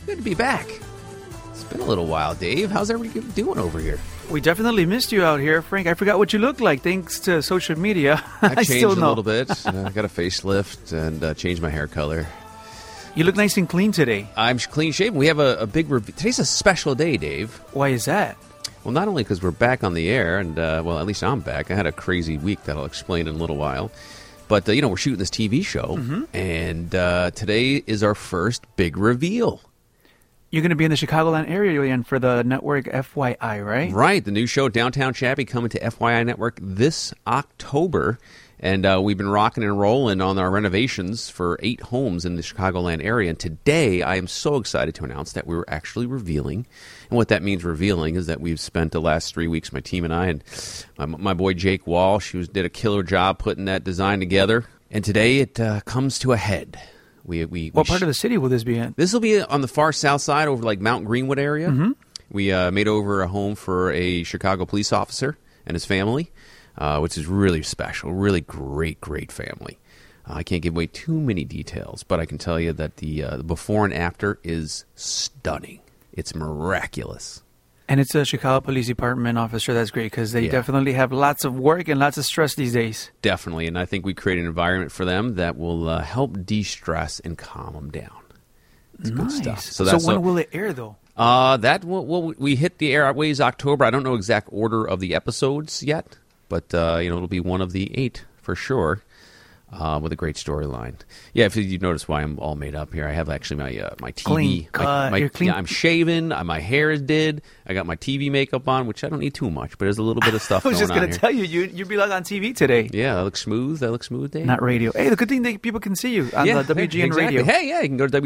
good to be back. It's been a little while, Dave. How's everybody doing over here? We definitely missed you out here, Frank. I forgot what you look like thanks to social media. I changed a little bit. I got a facelift and changed my hair color. You look nice and clean today. I'm clean shaven. We have a big review. Today's a special day, Dave. Why is that? Well, not only because we're back on the air, and, well, at least I'm back. I had a crazy week that I'll explain in a little while. But, we're shooting this TV show, and today is our first big reveal. You're going to be in the Chicagoland area again for the network FYI, right? Right. The new show, Downtown Chappie, coming to FYI Network this October. And we've been rocking and rolling on our renovations for 8 homes in the Chicagoland area. And today, I am so excited to announce that we're actually revealing. And what that means, revealing, is that we've spent the last 3 weeks, my team and I, and my boy Jake Walsh, who did a killer job putting that design together. And today, it comes to a head. What part of the city will this be in? This will be on the far south side, over like Mount Greenwood area. Mm-hmm. We made over a home for a Chicago police officer and his family, which is really special. Really great family. I can't give away too many details, but I can tell you that the before and after is stunning. It's miraculous. And it's a Chicago Police Department officer. That's great because they definitely have lots of work and lots of stress these days. Definitely. And I think we create an environment for them that will help de-stress and calm them down. It's good stuff. So when will it air, though? We hit the airways October. I don't know exact order of the episodes yet, but it'll be one of the 8 for sure. With a great storyline. Yeah, if you notice why I'm all made up here, I have actually my TV. Clean cut. You're clean. Yeah, I'm shaven. My hair is did. I got my TV makeup on, which I don't need too much, but there's a little bit of stuff I was going just going to tell you, you'd be like on TV today. Yeah, that looks smooth. Dave. Not radio. Hey, the good thing that people can see you on the WGN Radio. Hey, yeah, you can go to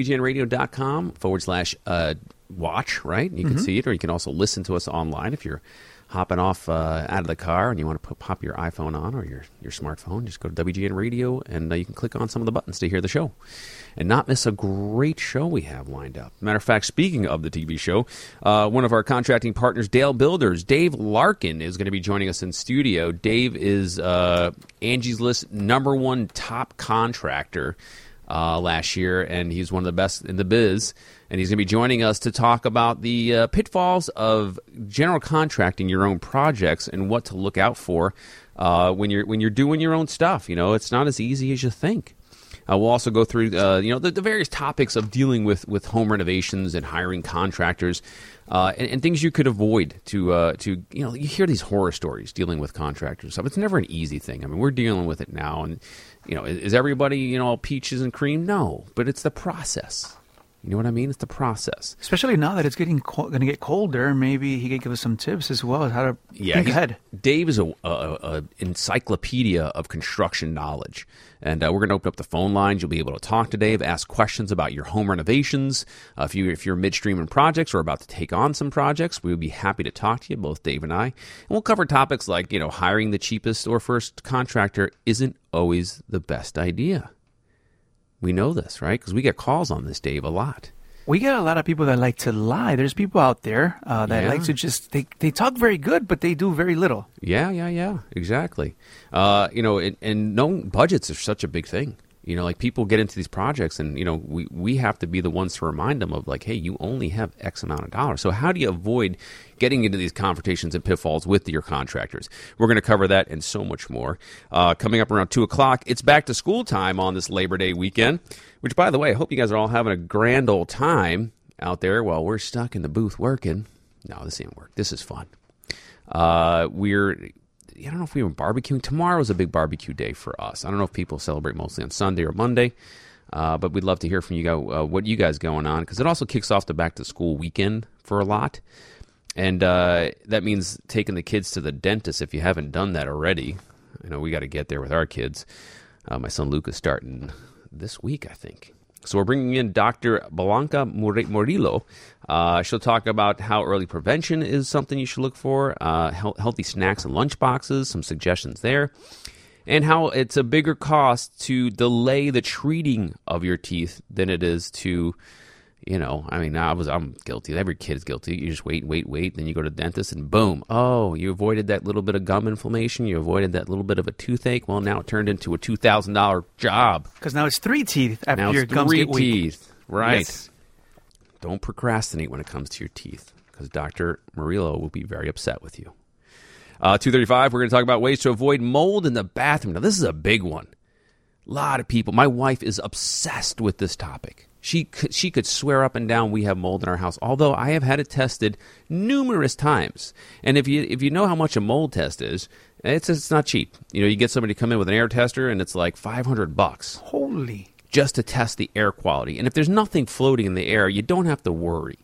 WGNradio.com/watch, right? You can see it, or you can also listen to us online if you're hopping off out of the car and you want to pop your iPhone on or your smartphone. Just go to WGN Radio and you can click on some of the buttons to hear the show and not miss a great show we have lined up. Matter of fact, speaking of the TV show, one of our contracting partners, Dale Builders, Dave Larkin, is going to be joining us in studio. Dave is Angie's List #1 top contractor last year, and he's one of the best in the biz. And he's going to be joining us to talk about the pitfalls of general contracting your own projects and what to look out for when you're doing your own stuff. It's not as easy as you think. We'll also go through the various topics of dealing with home renovations and hiring contractors and things you could avoid to you hear these horror stories dealing with contractors stuff. It's never an easy thing. I mean, we're dealing with it now, and is everybody all peaches and cream? No, but it's the process. You know what I mean? It's the process. Especially now that it's going to get colder, maybe he could give us some tips as well as how to think ahead. Dave is a encyclopedia of construction knowledge. And we're going to open up the phone lines. You'll be able to talk to Dave, ask questions about your home renovations. If you're midstream in projects or about to take on some projects, we would be happy to talk to you, both Dave and I. And we'll cover topics like, hiring the cheapest or first contractor isn't always the best idea. We know this, right? Because we get calls on this, Dave, a lot. We get a lot of people that like to lie. There's people out there that like to just, they talk very good, but they do very little. Yeah, exactly. And no, budgets are such a big thing. Like people get into these projects and, we have to be the ones to remind them of like, hey, you only have X amount of dollars. So how do you avoid getting into these confrontations and pitfalls with your contractors? We're going to cover that and so much more. Coming up around 2 o'clock, it's back to school time on this Labor Day weekend, which, by the way, I hope you guys are all having a grand old time out there while we're stuck in the booth working. No, this ain't work. This is fun. I don't know if we were barbecuing. Tomorrow's a big barbecue day for us. I don't know if people celebrate mostly on Sunday or Monday, but we'd love to hear from you guys, what you guys going on, because it also kicks off the back-to-school weekend for a lot. And that means taking the kids to the dentist if you haven't done that already. We got to get there with our kids. My son Luke is starting this week, I think. So we're bringing in Dr. Blanca Murillo. She'll talk about how early prevention is something you should look for, healthy snacks and lunch boxes, some suggestions there, and how it's a bigger cost to delay the treating of your teeth than it is to, I'm guilty. Every kid is guilty. You just wait. Then you go to the dentist and boom. Oh, you avoided that little bit of gum inflammation. You avoided that little bit of a toothache. Well, now it turned into a $2,000 job. Because now it's 3 teeth after your gums get weak. Right. Yes. Don't procrastinate when it comes to your teeth, because Dr. Murillo will be very upset with you. 2:35, we're going to talk about ways to avoid mold in the bathroom. Now, this is a big one. A lot of people. My wife is obsessed with this topic. She could swear up and down we have mold in our house, although I have had it tested numerous times. And if you know how much a mold test is, it's not cheap. You get somebody to come in with an air tester, and it's like $500. Holy. Just to test the air quality. And if there's nothing floating in the air, you don't have to worry.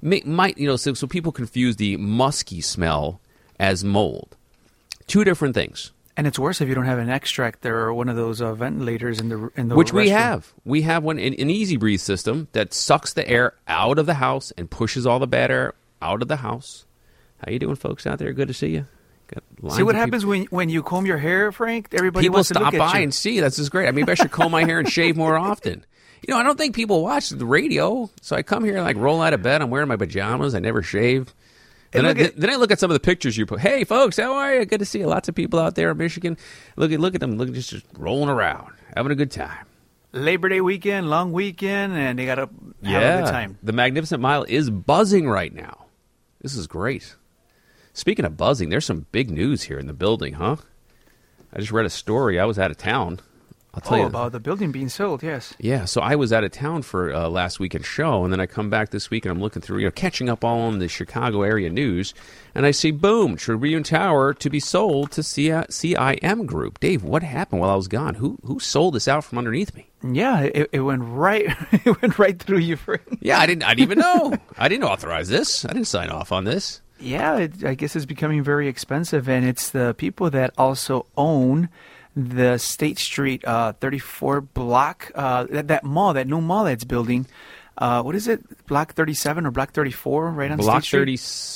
So people confuse the musky smell as mold. Two different things. And it's worse if you don't have an extractor or one of those ventilators in the which restroom. we have. We have one, an Easy Breathe system that sucks the air out of the house and pushes all the bad air out of the house. How you doing, folks out there? Good to see you. See what happens when you comb your hair, Frank? Everybody people wants to stop look at by you. and see. That's just great. Maybe I should comb my hair and shave more often. I don't think people watch the radio, so I come here and roll out of bed. I'm wearing my pajamas. I never shave. Then I look at some of the pictures you put. Hey, folks, how are you? Good to see you. Lots of people out there in Michigan. Look at them. Look, just rolling around, having a good time. Labor Day weekend, long weekend, and they got to have a good time. The Magnificent Mile is buzzing right now. This is great. Speaking of buzzing, there's some big news here in the building, huh? I just read a story. I was out of town. I'll tell you about the building being sold, yes. Yeah, so I was out of town for last weekend show, and then I come back this week, and I'm looking through, catching up all on the Chicago area news, and I see, boom, Tribune Tower to be sold to CIM Group. Dave, what happened while I was gone? Who sold this out from underneath me? Yeah, it went right. It went right through you, Frank. Yeah, I didn't even know. I didn't authorize this. I didn't sign off on this. Yeah, I guess it's becoming very expensive, and it's the people that also own the State Street 34 block, that mall, that new mall that's building. What is it? Block 37 or Block 34 right on Block State Street?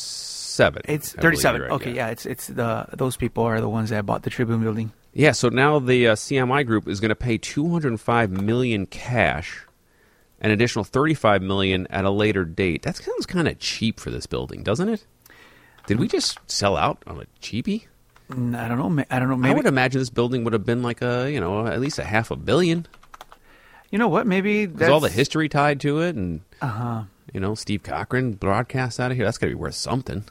37. It's 37. Right, okay, yeah. It's those people are the ones that bought the Tribune building. Yeah, so now the CMI Group is going to pay $205 million cash, an additional $35 million at a later date. That sounds kind of cheap for this building, doesn't it? Did we just sell out on a cheapie? I don't know. Maybe. I would imagine this building would have been like at least $500 million. You know what? Maybe that's... There's all the history tied to it, and Steve Cochran broadcast out of here. That's got to be worth something.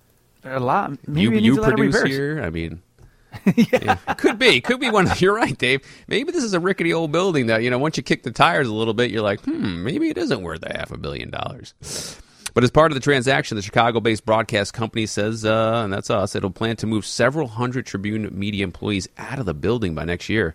A lot. Maybe you produce here. I mean, yeah. Could be one. You're right, Dave. Maybe this is a rickety old building that once you kick the tires a little bit, you're like, maybe it isn't worth $500 million. But as part of the transaction, the Chicago-based broadcast company says, and that's us, it'll plan to move several hundred Tribune Media employees out of the building by next year.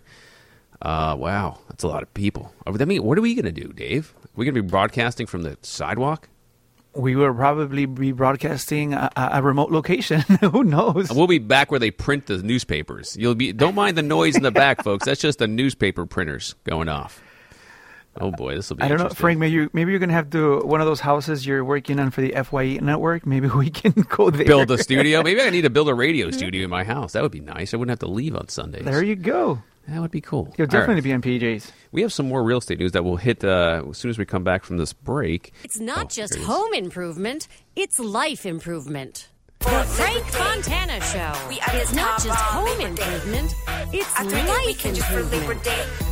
Wow, that's a lot of people. I mean, what are we going to do, Dave? Are we going to be broadcasting from the sidewalk? We will probably be broadcasting a remote location. Who knows? We'll be back where they print the newspapers. Don't mind the noise in the back, folks. That's just the newspaper printers going off. Oh boy, this will be. I don't know, Frank. Maybe you're gonna have to one of those houses you're working on for the FYE network. Maybe we can go there. Build a studio. Maybe I need to build a radio studio in my house. That would be nice. I wouldn't have to leave on Sundays. There you go. That would be cool. You'll definitely be on PJs. We have some more real estate news that will hit as soon as we come back from this break. It's not just home improvement; it's life improvement. The Frank Fontana Show. It's not just home improvement; it's life improvement.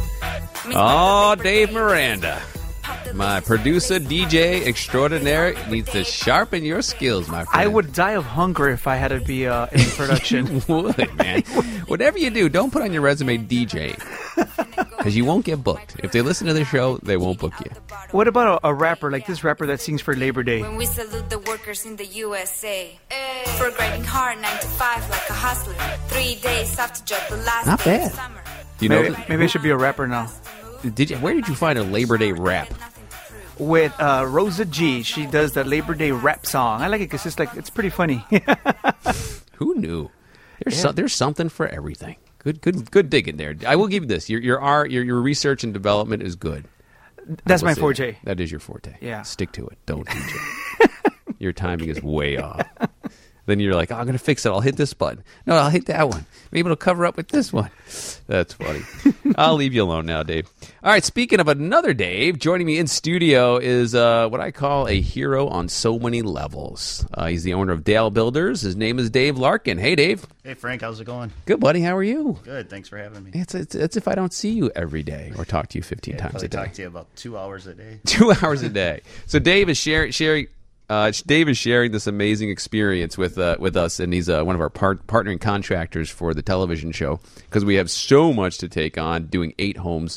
Oh, Dave Miranda, my producer, DJ extraordinaire, needs to sharpen your skills, my friend. I would die of hunger if I had to be in production. You would, man. Whatever you do, don't put on your resume DJ, because you won't get booked. If they listen to the show, they won't book you. What about a rapper, like this rapper that sings for Labor Day? When we salute the workers in the USA, for grinding hard 9 to 5 like a hustler, 3 days after job the last Not day bad. of summer. Do you know Maybe I should be a rapper now. Where did you find a Labor Day rap? With Rosa G. She does the Labor Day rap song. I like it because it's pretty funny. Who knew? There's something for everything. Good digging there. I will give you this. Your research and development is good. That's my forte. That is your forte. Yeah. Stick to it. Don't DJ. Your timing is way off. Then you're like, oh, I'm going to fix it. I'll hit this button. No, I'll hit that one. Maybe it'll cover up with this one. That's funny. I'll leave you alone now, Dave. All right, speaking of another Dave, joining me in studio is what I call a hero on so many levels. He's the owner of Dale Builders. His name is Dave Larkin. Hey, Dave. Hey, Frank. How's it going? Good, buddy. How are you? Good. Thanks for having me. It's if I don't see you every day or talk to you 15 times a day. I talk to you about 2 hours a day. 2 hours a day. So Dave is sharing this amazing experience with us, and he's one of our partnering contractors for the television show because we have so much to take on doing 8 homes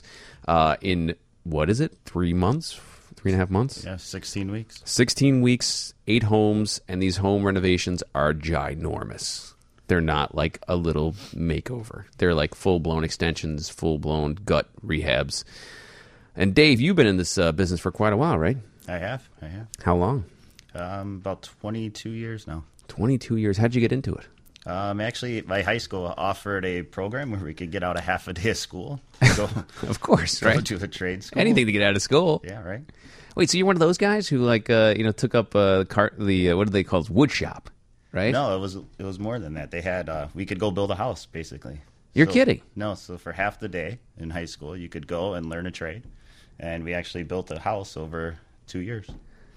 in, what is it, 3 months? 3.5 months? Yeah, 16 weeks. 16 weeks, 8 homes, and these home renovations are ginormous. They're not like a little makeover. They're like full-blown extensions, full-blown gut rehabs. And Dave, you've been in this business for quite a while, right? I have. How long? About 22 years now. 22 years. How'd you get into it? Actually, my high school offered a program where we could get out a half a day of school. Go, of course, go right? to a trade school. Anything to get out of school. Yeah, right. Wait, so you're one of those guys who took up what do they call it, wood shop, right? No, it was more than that. They had we could go build a house basically. You're kidding? No, so for half the day in high school, you could go and learn a trade, and we actually built a house over 2 years.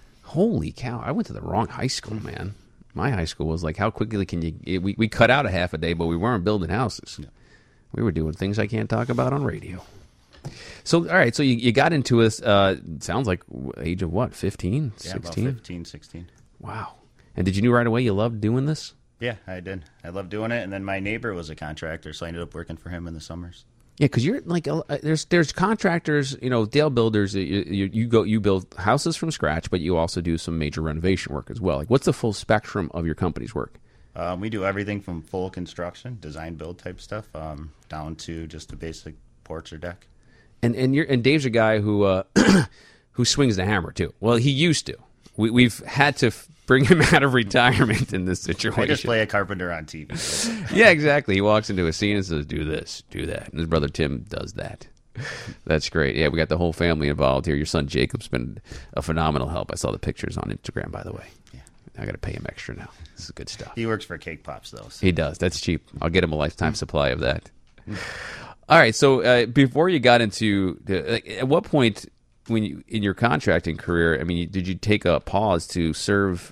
Holy cow! I went to the wrong high school, man. My high school was like, how quickly can you... We cut out a half a day, but we weren't building houses. No. We were doing things I can't talk about on radio. So, all right, so you got into this, sounds like age of what, 15, 16? Yeah, about 15, 16. Wow. And did you know right away you loved doing this? Yeah, I did. I loved doing it, and then my neighbor was a contractor, so I ended up working for him in the summers. Yeah, because you're like there's contractors, Dale Builders. You build houses from scratch, but you also do some major renovation work as well. Like, what's the full spectrum of your company's work? We do everything from full construction, design build type stuff, down to just a basic porch or deck. And Dave's a guy who who swings the hammer too. Well, he used to. We've had to bring him out of retirement in this situation. I just play a carpenter on TV. Yeah, exactly. He walks into a scene and says, do this, do that. And his brother Tim does that. That's great. Yeah, we got the whole family involved here. Your son Jacob's been a phenomenal help. I saw the pictures on Instagram, by the way. Yeah. I got to pay him extra now. This is good stuff. He works for Cake Pops, though. So. He does. That's cheap. I'll get him a lifetime supply of that. All right. So before you got into at what point in your contracting career, I mean, did you take a pause to serve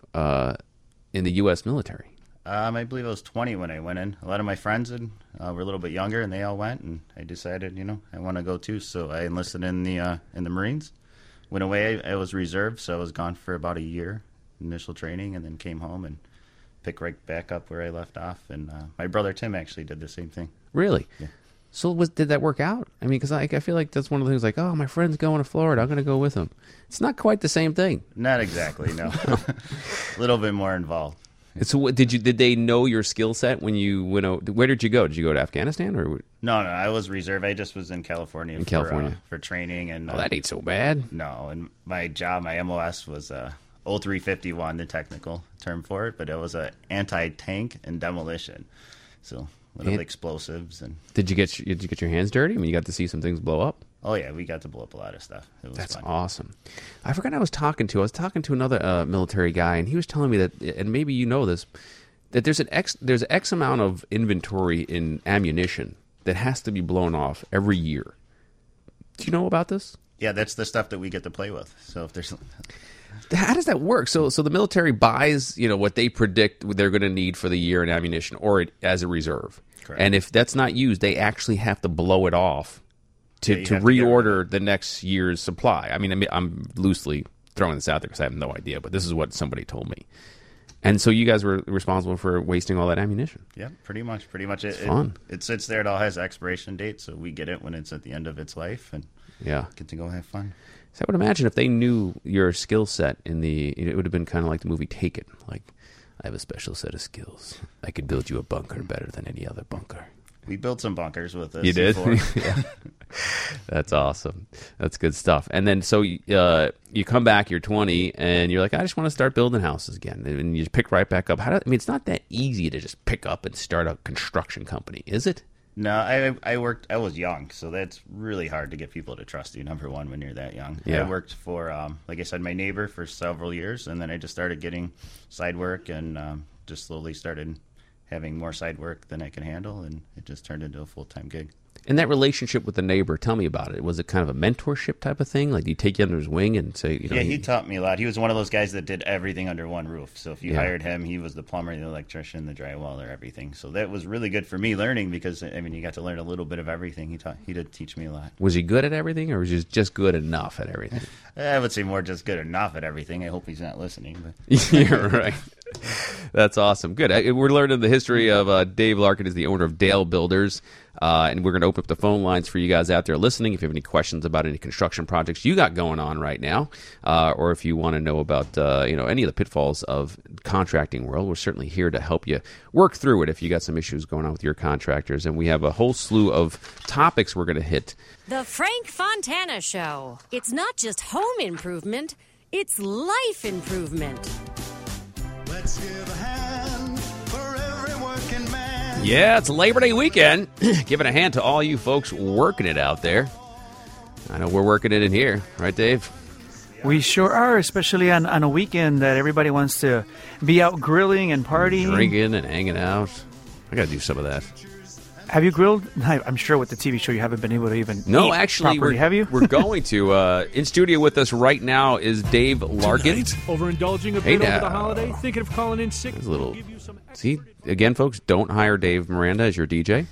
in the U.S. military? I believe I was 20 when I went in. A lot of my friends were a little bit younger, and they all went, and I decided, I want to go too. So I enlisted in the Marines. Went away. I was reserved, so I was gone for about a year, initial training, and then came home and picked right back up where I left off. And my brother Tim actually did the same thing. Really? Yeah. So did that work out? I mean, because I feel like that's one of the things like, oh, my friend's going to Florida. I'm going to go with him. It's not quite the same thing. Not exactly, no. A little bit more involved. So did they know your skill set when you went out? Where did you go? Did you go to Afghanistan? Or No, I was reserve. I just was in California for training. And that ain't so bad. No, and my job, my MOS was 0351, the technical term for it, but it was a anti-tank and demolition. So little explosives. And did you get your hands dirty? I mean, you got to see some things blow up? Oh, yeah, we got to blow up a lot of stuff. It was That's fun. Awesome. I forgot I was talking to another military guy, and he was telling me that, and maybe you know this, that there's X amount of inventory in ammunition that has to be blown off every year. Do you know about this? Yeah, that's the stuff that we get to play with. So if there's... How does that work? So the military buys, what they predict they're going to need for the year in ammunition, or as a reserve. Correct. And if that's not used, they actually have to blow it off to reorder the next year's supply. I mean, I'm loosely throwing this out there because I have no idea, but this is what somebody told me. And so you guys were responsible for wasting all that ammunition. Yeah, pretty much. It's fun. It sits there. It all has expiration dates, so we get it when it's at the end of its life and get to go have fun. So I would imagine if they knew your skill set it would have been kind of like the movie Taken. Like, I have a special set of skills. I could build you a bunker better than any other bunker. We built some bunkers with this. You did? Yeah. That's awesome. That's good stuff. And then so you come back, you're 20, and you're like, I just want to start building houses again. And you just pick right back up. It's not that easy to just pick up and start a construction company, is it? No, I was young, so that's really hard to get people to trust you, number one, when you're that young. Yeah. I worked for, like I said, my neighbor for several years, and then I just started getting side work and just slowly started having more side work than I could handle, and it just turned into a full-time gig. And that relationship with the neighbor, tell me about it. Was it kind of a mentorship type of thing? Like, did he take you under his wing and say, Yeah, he taught me a lot. He was one of those guys that did everything under one roof. So if you hired him, he was the plumber, the electrician, the drywaller, everything. So that was really good for me learning because, I mean, you got to learn a little bit of everything. He did teach me a lot. Was he good at everything, or was he just good enough at everything? I would say more just good enough at everything. I hope he's not listening. But. You're right. That's awesome. Good. We're learning the history of Dave Larkin is the owner of Dale Builders, and we're going to open up the phone lines for you guys out there listening. If you have any questions about any construction projects you got going on right now, or if you want to know about any of the pitfalls of contracting world, we're certainly here to help you work through it if you got some issues going on with your contractors. And we have a whole slew of topics we're going to hit. The Frank Fontana Show. It's not just home improvement, it's life improvement. Let's give a hand for every working man. Yeah, it's Labor Day weekend. Giving a hand to all you folks working it out there. I know we're working it in here. Right, Dave? We sure are, especially on a weekend that everybody wants to be out grilling and partying. Drinking and hanging out. I got to do some of that. Have you grilled? I'm sure with the TV show you haven't been able to even No, eat actually, properly, have you? We're going to. In studio with us right now is Dave Larkin. Overindulging a Hey, bit now. over the holiday, thinking of calling in sick. There's a little. We'll give you some extra- See, again, folks, don't hire Dave Miranda as your DJ.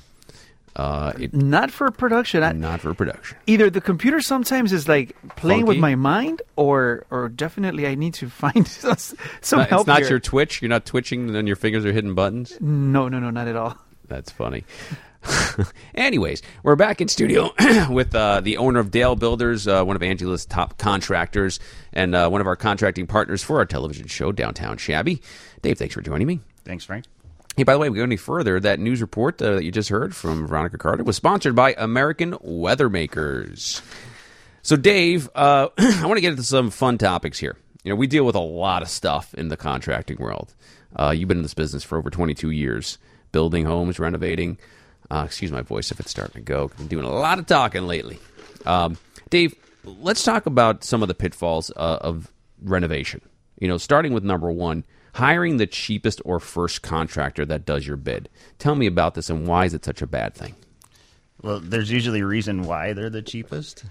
Not for production. Not for production. Either the computer sometimes is like playing with Funky? my mind, or definitely I need to find some help It's not here. your Twitch. You're not twitching and your fingers are hitting buttons. No, not at all. That's funny. Anyways, we're back in studio with the owner of Dale Builders, one of Angela's top contractors, and one of our contracting partners for our television show, Downtown Shabby. Dave, thanks for joining me. Thanks, Frank. Hey, by the way, we go any further, that news report that you just heard from Veronica Carter was sponsored by American Weathermakers. So, Dave, I want to get into some fun topics here. You know, we deal with a lot of stuff in the contracting world. You've been in this business for over 22 years, building homes, renovating. Excuse my voice if it's starting to go. I'm doing a lot of talking lately. Dave, let's talk about some of the pitfalls of renovation. You know, starting with number one, hiring the cheapest or first contractor that does your bid. Tell me about this and why is it such a bad thing? Well, there's usually a reason why they're the cheapest.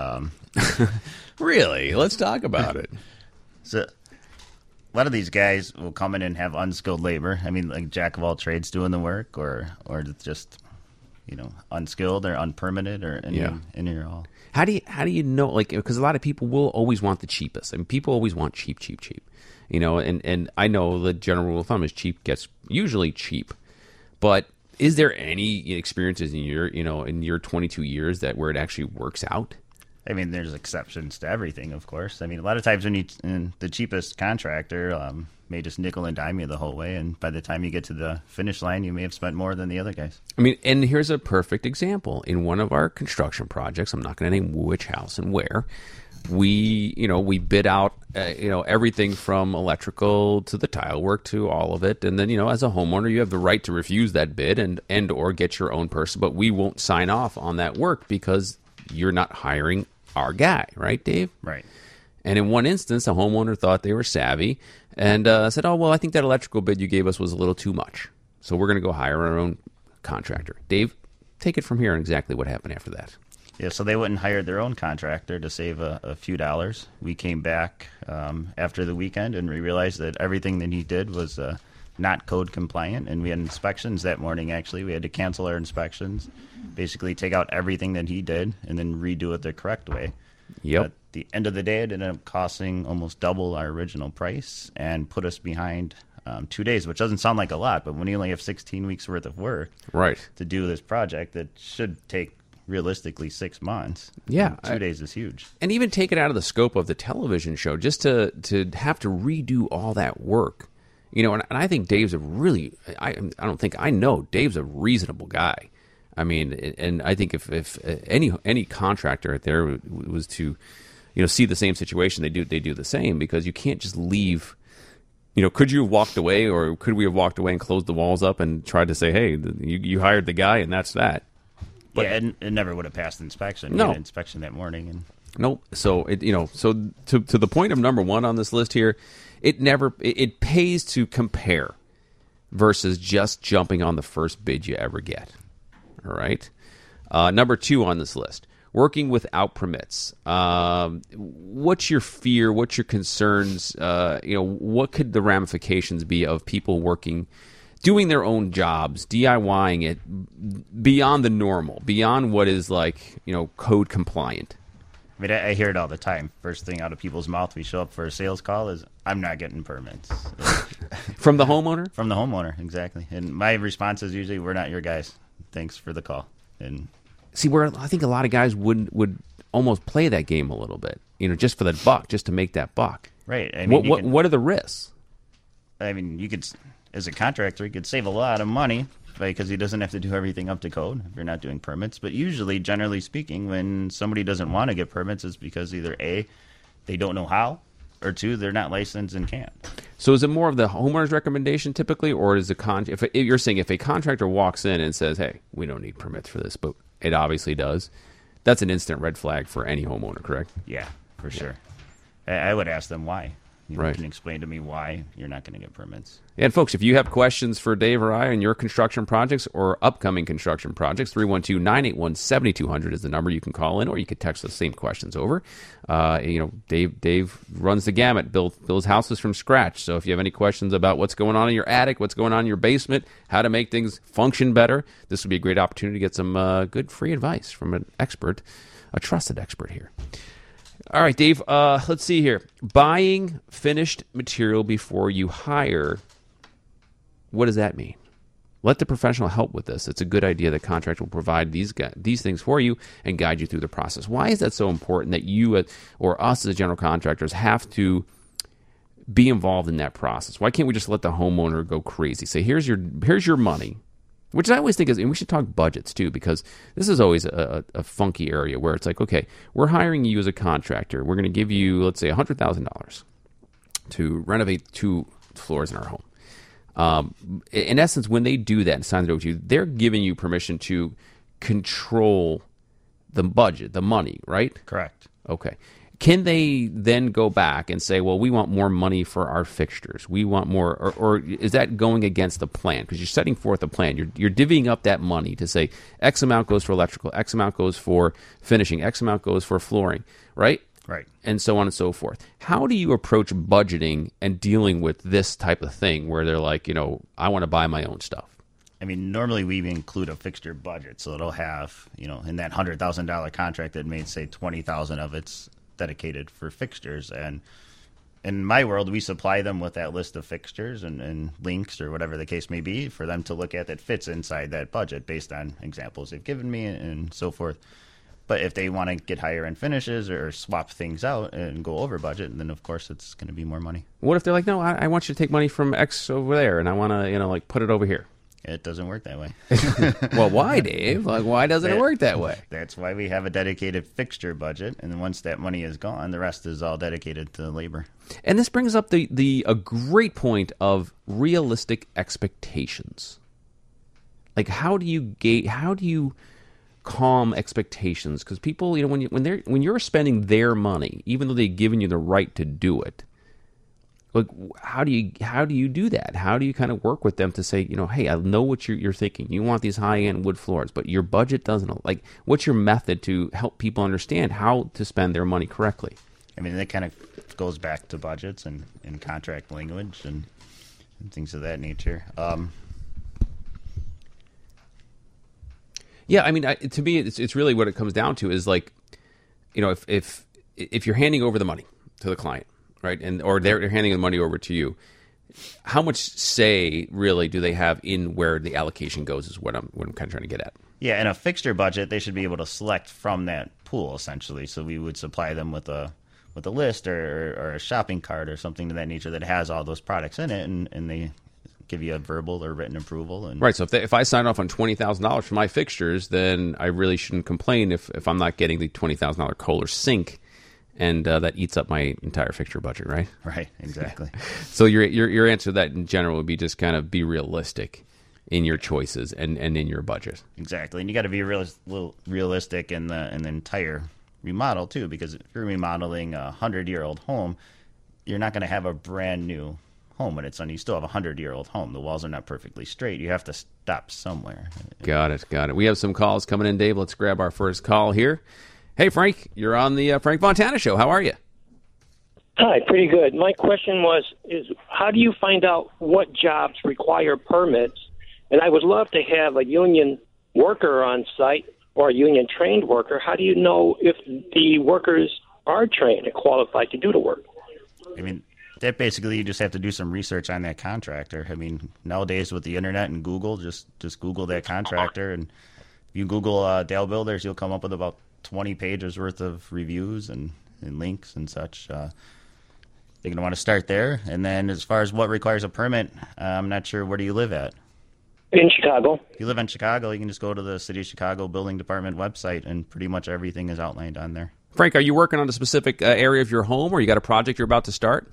Really? Let's talk about it. So a lot of these guys will come in and have unskilled labor. I mean, like jack of all trades doing the work, or just, unskilled or unpermitted or any or all. How do you know? Like, because a lot of people will always want the cheapest. I mean, people always want cheap. You know, and I know the general rule of thumb is cheap gets usually cheap. But is there any experiences in your 22 years where it actually works out? I mean, there's exceptions to everything, of course. I mean, a lot of times when the cheapest contractor may just nickel and dime you the whole way, and by the time you get to the finish line, you may have spent more than the other guys. I mean, and here's a perfect example. In one of our construction projects, I'm not going to name which house and where, we bid out, everything from electrical to the tile work to all of it. And then, as a homeowner, you have the right to refuse that bid and or get your own person, but we won't sign off on that work because you're not hiring our guy, right, Dave? Right. And in one instance, a homeowner thought they were savvy and said, oh, well, I think that electrical bid you gave us was a little too much. So we're going to go hire our own contractor. Dave, take it from here on exactly what happened after that. Yeah, so they went and hired their own contractor to save a few dollars. We came back after the weekend and we realized that everything that he did was not code compliant, and we had inspections that morning, actually. We had to cancel our inspections, basically take out everything that he did, and then redo it the correct way. Yep. At the end of the day, it ended up costing almost double our original price and put us behind 2 days, which doesn't sound like a lot, but when you only have 16 weeks worth of work to do this project that should take realistically 6 months. Yeah. 2 days is huge. And even take it out of the scope of the television show, just to have to redo all that work. And I think Dave's I know Dave's a reasonable guy. I mean, and I think if any contractor out there was to, see the same situation, they do the same, because you can't just leave. Could you have walked away, or could we have walked away and closed the walls up and tried to say, hey, you hired the guy and that's that? But, yeah, it never would have passed inspection. No. We had inspection that morning. And nope. So to the point of number one on this list here, it pays to compare. versus just jumping on the first bid you ever get. All right. Number 2 on this list, working without permits. What's your fear? What's your concerns? What could the ramifications be of people doing their own jobs, DIYing it beyond the normal, beyond what is code compliant? I mean, I hear it all the time. First thing out of people's mouth, we show up for a sales call is, I'm not getting permits. From the homeowner? From the homeowner, exactly. And my response is usually, we're not your guys. Thanks for the call. And see, where I think a lot of guys would almost play that game a little bit, just for that buck, just to make that buck. Right. I mean, what are the risks? I mean, you could, as a contractor, you could save a lot of money because he doesn't have to do everything up to code if you're not doing permits. But usually, generally speaking, when somebody doesn't want to get permits, it's because either A, they don't know how, or 2, they're not licensed and can't. So is it more of the homeowner's recommendation typically, or is if you're saying if a contractor walks in and says, hey, we don't need permits for this, but it obviously does, that's an instant red flag for any homeowner, correct? Yeah, for sure. I would ask them why. You Right. can explain to me why you're not going to get permits. And folks, if you have questions for Dave or I on your construction projects or upcoming construction projects, 312-981-7200 is the number you can call in, or you could text the same questions over. Dave runs the gamut, builds houses from scratch. So if you have any questions about what's going on in your attic, what's going on in your basement, how to make things function better, this would be a great opportunity to get some good free advice from an expert, a trusted expert here. All right, Dave, let's see here. Buying finished material before you hire, what does that mean? Let the professional help with this. It's a good idea. The contractor will provide these things for you and guide you through the process. Why is that so important that you or us as general contractors have to be involved in that process? Why can't we just let the homeowner go crazy? Say, here's your money. Which I always think is, and we should talk budgets too, because this is always a funky area where it's like, okay, we're hiring you as a contractor. We're going to give you, let's say, $100,000 to renovate 2 floors in our home. In essence, when they do that and sign it over to you, they're giving you permission to control the budget, the money, right? Correct. Okay. Can they then go back and say, well, we want more money for our fixtures. We want more, or is that going against the plan? Because you're setting forth a plan. You're divvying up that money to say X amount goes for electrical, X amount goes for finishing, X amount goes for flooring, right? Right. And so on and so forth. How do you approach budgeting and dealing with this type of thing where they're like, I want to buy my own stuff? I mean, normally we include a fixture budget, so it'll have, in that $100,000 contract that may say $20,000 of it's dedicated for fixtures. And in my world, we supply them with that list of fixtures and links or whatever the case may be for them to look at that fits inside that budget based on examples they've given me and so forth. But if they want to get higher end finishes or swap things out and go over budget, then of course it's going to be more money. What if they're like, no, I want you to take money from X over there and I want to, put it over here? It doesn't work that way. Well, why, Dave? Why doesn't it work that way? That's why we have a dedicated fixture budget, and then once that money is gone, the rest is all dedicated to labor. And this brings up a great point of realistic expectations. Like, how do you calm expectations? Because people, when you're spending their money, even though they've given you the right to do it, like, how do you do that? How do you kind of work with them to say, hey, I know what you're thinking. You want these high-end wood floors, but your budget doesn't. Like, what's your method to help people understand how to spend their money correctly? I mean, that kind of goes back to budgets and contract language and things of that nature. Yeah, I mean, to me, it's really what it comes down to is like, if you're handing over the money to the client, right, or they're handing the money over to you, how much say really do they have in where the allocation goes? Is what I'm kind of trying to get at. Yeah, in a fixture budget, they should be able to select from that pool essentially. So we would supply them with a list or a shopping cart or something of that nature that has all those products in it, and they give you a verbal or written approval. And right. So if I sign off on $20,000 for my fixtures, then I really shouldn't complain if I'm not getting the $20,000 Kohler sink. And that eats up my entire fixture budget, right? Right, exactly. So your answer to that in general would be just kind of be realistic in your choices and in your budget. Exactly, and you got to be realistic in the entire remodel too, because if you're remodeling a 100-year-old home, you're not going to have a brand new home when it's done. You still have a 100-year-old home. The walls are not perfectly straight. You have to stop somewhere. Got it. We have some calls coming in, Dave. Let's grab our first call here. Hey, Frank, you're on the Frank Fontana Show. How are you? Hi, pretty good. My question is how do you find out what jobs require permits? And I would love to have a union worker on site or a union-trained worker. How do you know if the workers are trained and qualified to do the work? I mean, that basically you just have to do some research on that contractor. I mean, nowadays with the internet and Google, just Google that contractor, and if you Google Dale Builders, you'll come up with about 20 pages worth of reviews and links and such. You're going to want to start there. And then as far as what requires a permit, I'm not sure, where do you live at? In Chicago. If you live in Chicago, you can just go to the City of Chicago Building Department website, and pretty much everything is outlined on there. Frank, are you working on a specific area of your home, or you got a project you're about to start?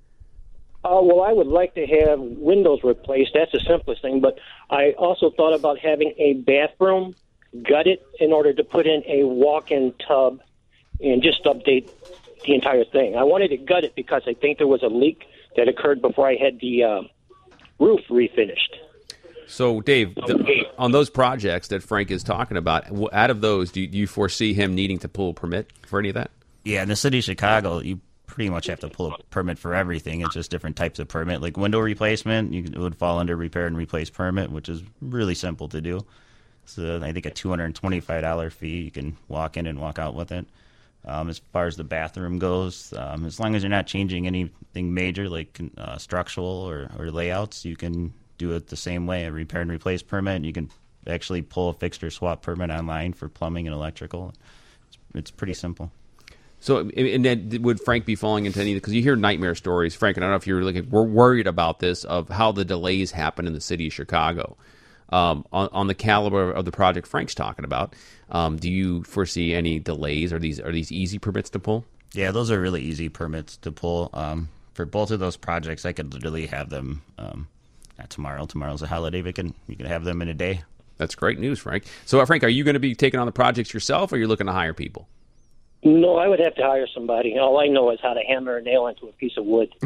Well, I would like to have windows replaced. That's the simplest thing. But I also thought about having a bathroom gutted in order to put in a walk-in tub and just update the entire thing. I wanted it gutted because I think there was a leak that occurred before I had the roof refinished. So, Dave, on those projects that Frank is talking about, out of those, do you foresee him needing to pull a permit for any of that? Yeah, in the City of Chicago, you pretty much have to pull a permit for everything. It's just different types of permit. Like window replacement, it would fall under repair and replace permit, which is really simple to do. So I think a $225 fee. You can walk in and walk out with it. As far as the bathroom goes, as long as you're not changing anything major like structural or layouts, you can do it the same way, a repair and replace permit. You can actually pull a fixture swap permit online for plumbing and electrical. It's pretty simple. So, and then would Frank be falling into any, because you hear nightmare stories, Frank, and I don't know if you're we're worried about this, of how the delays happen in the city of Chicago. On the caliber of the project Frank's talking about, do you foresee any delays? Are these easy permits to pull? Yeah, those are really easy permits to pull. For both of those projects, I could literally have them not tomorrow. Tomorrow's a holiday. You can have them in a day. That's great news, Frank. So, Frank, are you going to be taking on the projects yourself, or are you looking to hire people? No, I would have to hire somebody. All I know is how to hammer a nail into a piece of wood.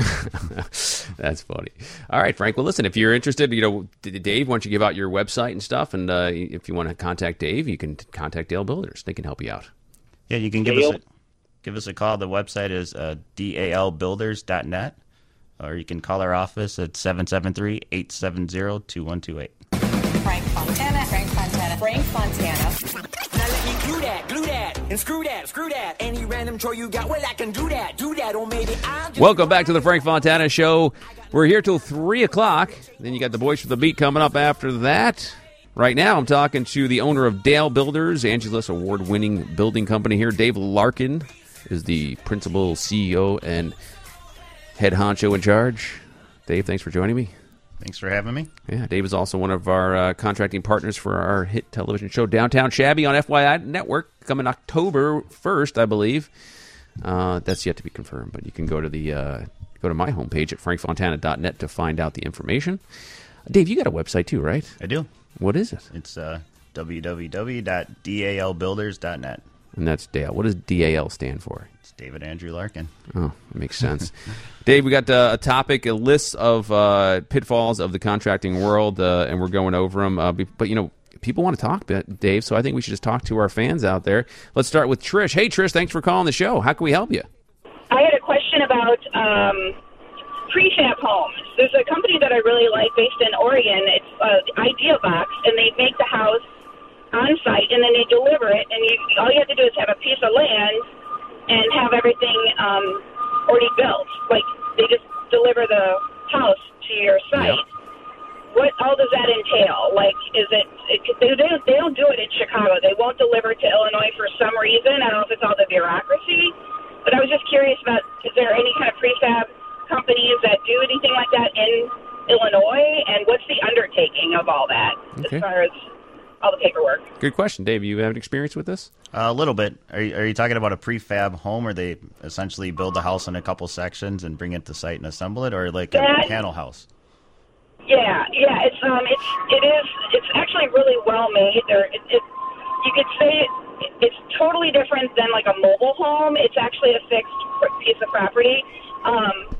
That's funny. All right, Frank. Well, listen, if you're interested, Dave, why don't you give out your website and stuff? And if you want to contact Dave, you can contact Dale Builders. They can help you out. Yeah, you can give us a call. The website is dalbuilders.net, or you can call our office at 773-870-2128. Frank Fontana. Now let me glue that, and screw that. Any random chore you got, well, I can do that, or maybe I'll just... Welcome back to the Frank Fontana Show. We're here till 3 o'clock. Then you got the Boys for the Beat coming up after that. Right now, I'm talking to the owner of Dale Builders, Angelus award-winning building company here. Dave Larkin is the principal CEO and head honcho in charge. Dave, thanks for joining me. Thanks for having me. Yeah, Dave is also one of our contracting partners for our hit television show Downtown Shabby on FYI Network, coming October 1st, I believe. That's yet to be confirmed, but you can go to my homepage at frankfontana.net to find out the information. Dave, you got a website too, right? I do. What is it? It's www.dalbuilders.net. And that's Dale. What does DAL stand for? It's David Andrew Larkin. Oh, that makes sense. Dave, we got a topic, a list of pitfalls of the contracting world, and we're going over them. But, people want to talk, Dave, so I think we should just talk to our fans out there. Let's start with Trish. Hey, Trish, thanks for calling the show. How can we help you? I had a question about prefab homes. There's a company that I really like based in Oregon. It's Idea Box, and they make the house on site, and then they deliver it, and all you have to do is have a piece of land and have everything already built. Like, they just deliver the house to your site. Yep. What all does that entail? Like, they don't do it in Chicago. They won't deliver to Illinois for some reason. I don't know if it's all the bureaucracy, but I was just curious about, is there any kind of prefab companies that do anything like that in Illinois, and what's the undertaking of all that as far as all the paperwork? Good question, Dave. You have experience with this? A little bit. Are you talking about a prefab home, where they essentially build the house in a couple sections and bring it to site and assemble it, or like a panel house? Yeah. It's actually really well made. You could say it's totally different than like a mobile home. It's actually a fixed piece of property,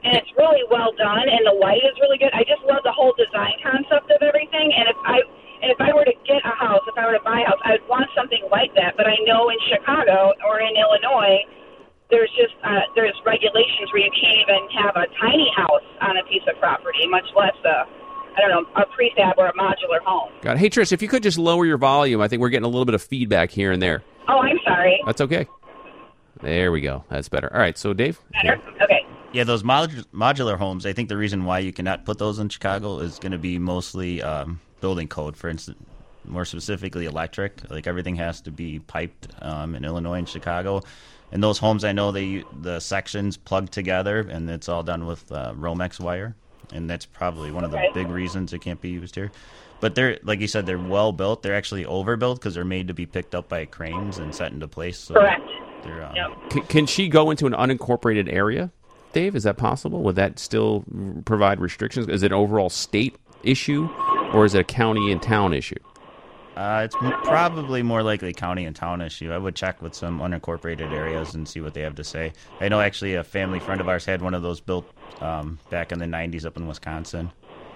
and it's really well done, and the light is really good. I just love the whole design concept of everything, and if I were to get a house, if I were to buy a house, I would want something like that. But I know in Chicago or in Illinois, there's just there's regulations where you can't even have a tiny house on a piece of property, much less a prefab or a modular home. Got it. Hey, Trish, if you could just lower your volume. I think we're getting a little bit of feedback here and there. Oh, I'm sorry. That's okay. There we go. That's better. All right, so Dave? Better? Okay. Yeah, those modular homes, I think the reason why you cannot put those in Chicago is going to be mostly building code, for instance, more specifically electric. Like everything has to be piped in Illinois and Chicago. And those homes, I know the sections plug together, and it's all done with Romex wire. And that's probably one of the big reasons it can't be used here. But they're, like you said, they're well built. They're actually overbuilt because they're made to be picked up by cranes and set into place. So correct. Can she go into an unincorporated area, Dave? Is that possible? Would that still provide restrictions? Is it an overall state issue, or is it a county and town issue? It's probably more likely county and town issue. I would check with some unincorporated areas and see what they have to say. I know actually a family friend of ours had one of those built back in the 90s up in Wisconsin.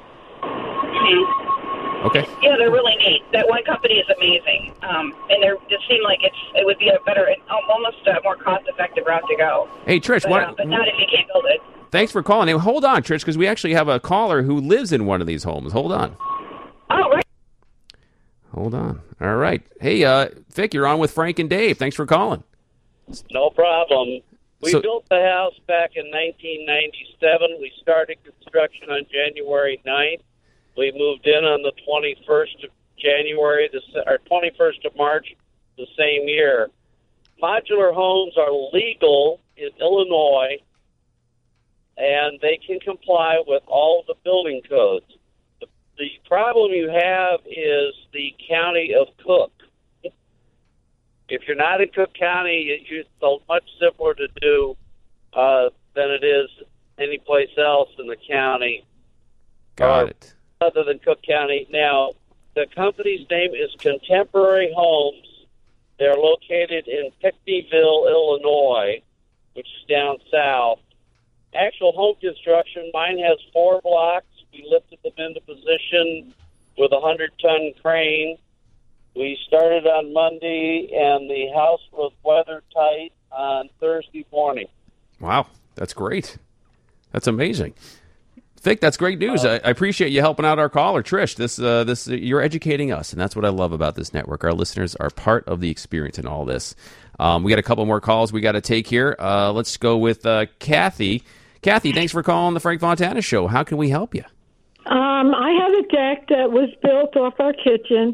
Okay. Yeah, they're really neat. That one company is amazing, and they just seem like it would be a better, almost a more cost-effective route to go. Hey, Trish, but not if you can't build it. Thanks for calling. Hey, hold on, Trish, because we actually have a caller who lives in one of these homes. Hold on. Oh, right. Hold on. All right. Hey, Vic, you're on with Frank and Dave. Thanks for calling. No problem. We built the house back in 1997. We started construction on January 9th. We moved in on the 21st of January, or 21st of March the same year. Modular homes are legal in Illinois, and they can comply with all the building codes. The problem you have is the county of Cook. If you're not in Cook County, it's much simpler to do than it is any place else in the county. Got it. Other than Cook County. Now, the company's name is Contemporary Homes. They're located in Pickneyville, Illinois, which is down south. Actual home construction, mine has 4 blocks. We lifted them into position with a 100-ton crane. We started on Monday, and the house was weather tight on Thursday morning. Wow, that's great. That's amazing. Vic, that's great news. I appreciate you helping out our caller, Trish. This you're educating us, and that's what I love about this network. Our listeners are part of the experience in all this. We got a couple more calls we got to take here. Let's go with Kathy. Kathy, thanks for calling the Frank Fontana Show. How can we help you? I have a deck that was built off our kitchen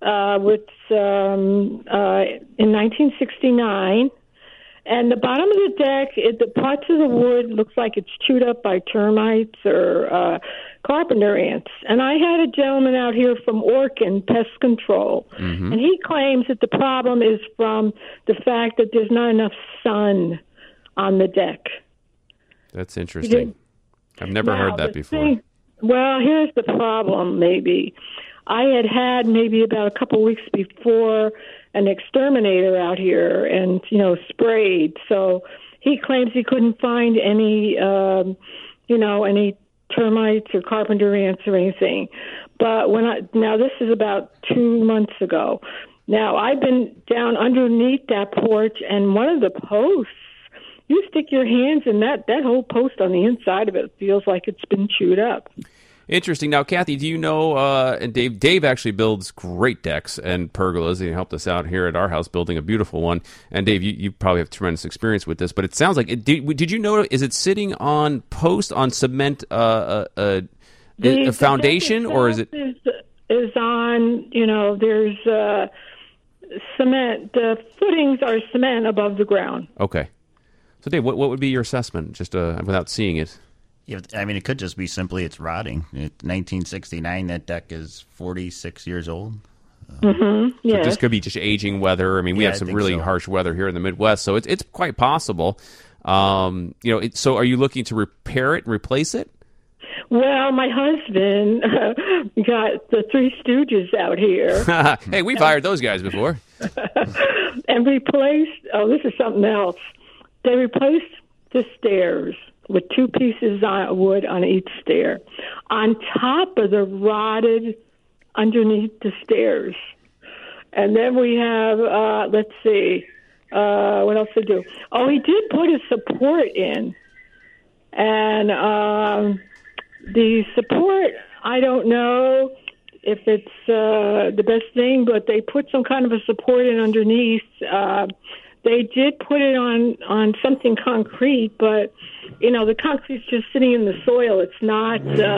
in 1969. And the bottom of the deck, the parts of the wood looks like it's chewed up by termites or carpenter ants. And I had a gentleman out here from Orkin Pest Control, and he claims that the problem is from the fact that there's not enough sun on the deck. That's interesting. I've never heard that before. Well, here's the problem, maybe. I had maybe about a couple weeks before an exterminator out here and, sprayed. So he claims he couldn't find any, any termites or carpenter ants or anything. But now this is about 2 months ago. Now I've been down underneath that porch, and one of the posts, you stick your hands in that whole post on the inside of it feels like it's been chewed up. Interesting. Now, Kathy, do you know, and Dave actually builds great decks and pergolas. He helped us out here at our house building a beautiful one. And Dave, you probably have tremendous experience with this, but it sounds like, did you know, is it sitting on post on cement, a foundation, or is it? Is on, there's cement. The footings are cement above the ground. Okay. So, Dave, what would be your assessment, just without seeing it? Yeah, I mean, it could just be simply it's rotting. 1969, that deck is 46 years old. So this could be just aging weather. I mean, we have some really harsh weather here in the Midwest, so it's quite possible. So are you looking to repair it and replace it? Well, my husband got the Three Stooges out here. Hey, we've hired those guys before. And replaced, this is something else. They replaced the stairs. with 2 pieces of wood on each stair, on top of the rotted underneath the stairs. And then we have, let's see, what else to do? Oh, he did put a support in. And the support, I don't know if it's the best thing, but they put some kind of a support in underneath. They did put it on something concrete, but, the concrete's just sitting in the soil. It's not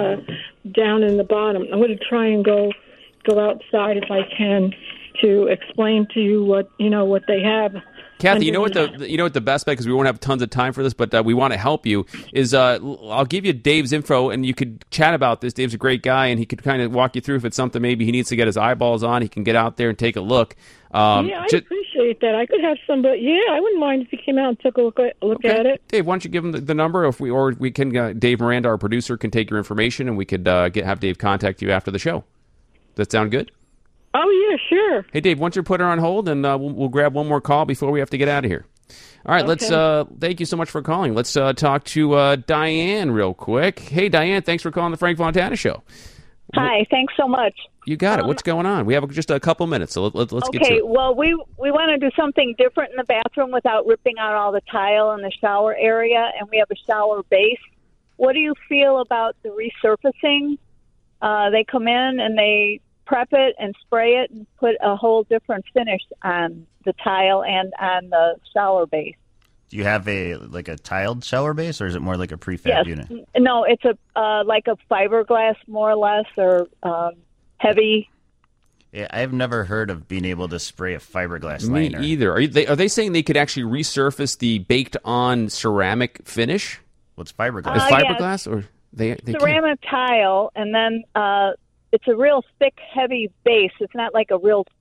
down in the bottom. I'm going to try and go outside if I can to explain to you what they have. Kathy, you know what the best bet, because we won't have tons of time for this, but we want to help you, is I'll give you Dave's info, and you could chat about this. Dave's a great guy, and he could kind of walk you through if it's something maybe he needs to get his eyeballs on. He can get out there and take a look. I appreciate that. I could have somebody. Yeah, I wouldn't mind if he came out and took a look at it. Dave, why don't you give him the number? Or we can Dave Miranda, our producer, can take your information, and we could have Dave contact you after the show. Does that sound good? Oh, yeah, sure. Hey, Dave, why don't you put her on hold, and we'll grab one more call before we have to get out of here. All right, Okay. let's thank you so much for calling. Let's talk to Diane real quick. Hey, Diane, thanks for calling the Frank Fontana Show. Hi, thanks so much. You got it. What's going on? We have just a couple minutes, so let's get to Okay, it. well, we want to do something different in the bathroom without ripping out all the tile in the shower area, and we have a shower base. What do you feel about the resurfacing? They come in and they prep it and spray it and put a whole different finish on the tile and on the shower base. Do you have a tiled shower base, or is it more like a prefab unit? No, it's like a fiberglass, more or less, or heavy. Yeah, I've never heard of being able to spray a fiberglass Me liner. either. Are they saying they could actually resurface the baked-on ceramic finish? What's fiberglass? Is fiberglass, or they ceramic tile, and then it's a real thick, heavy base. It's not like a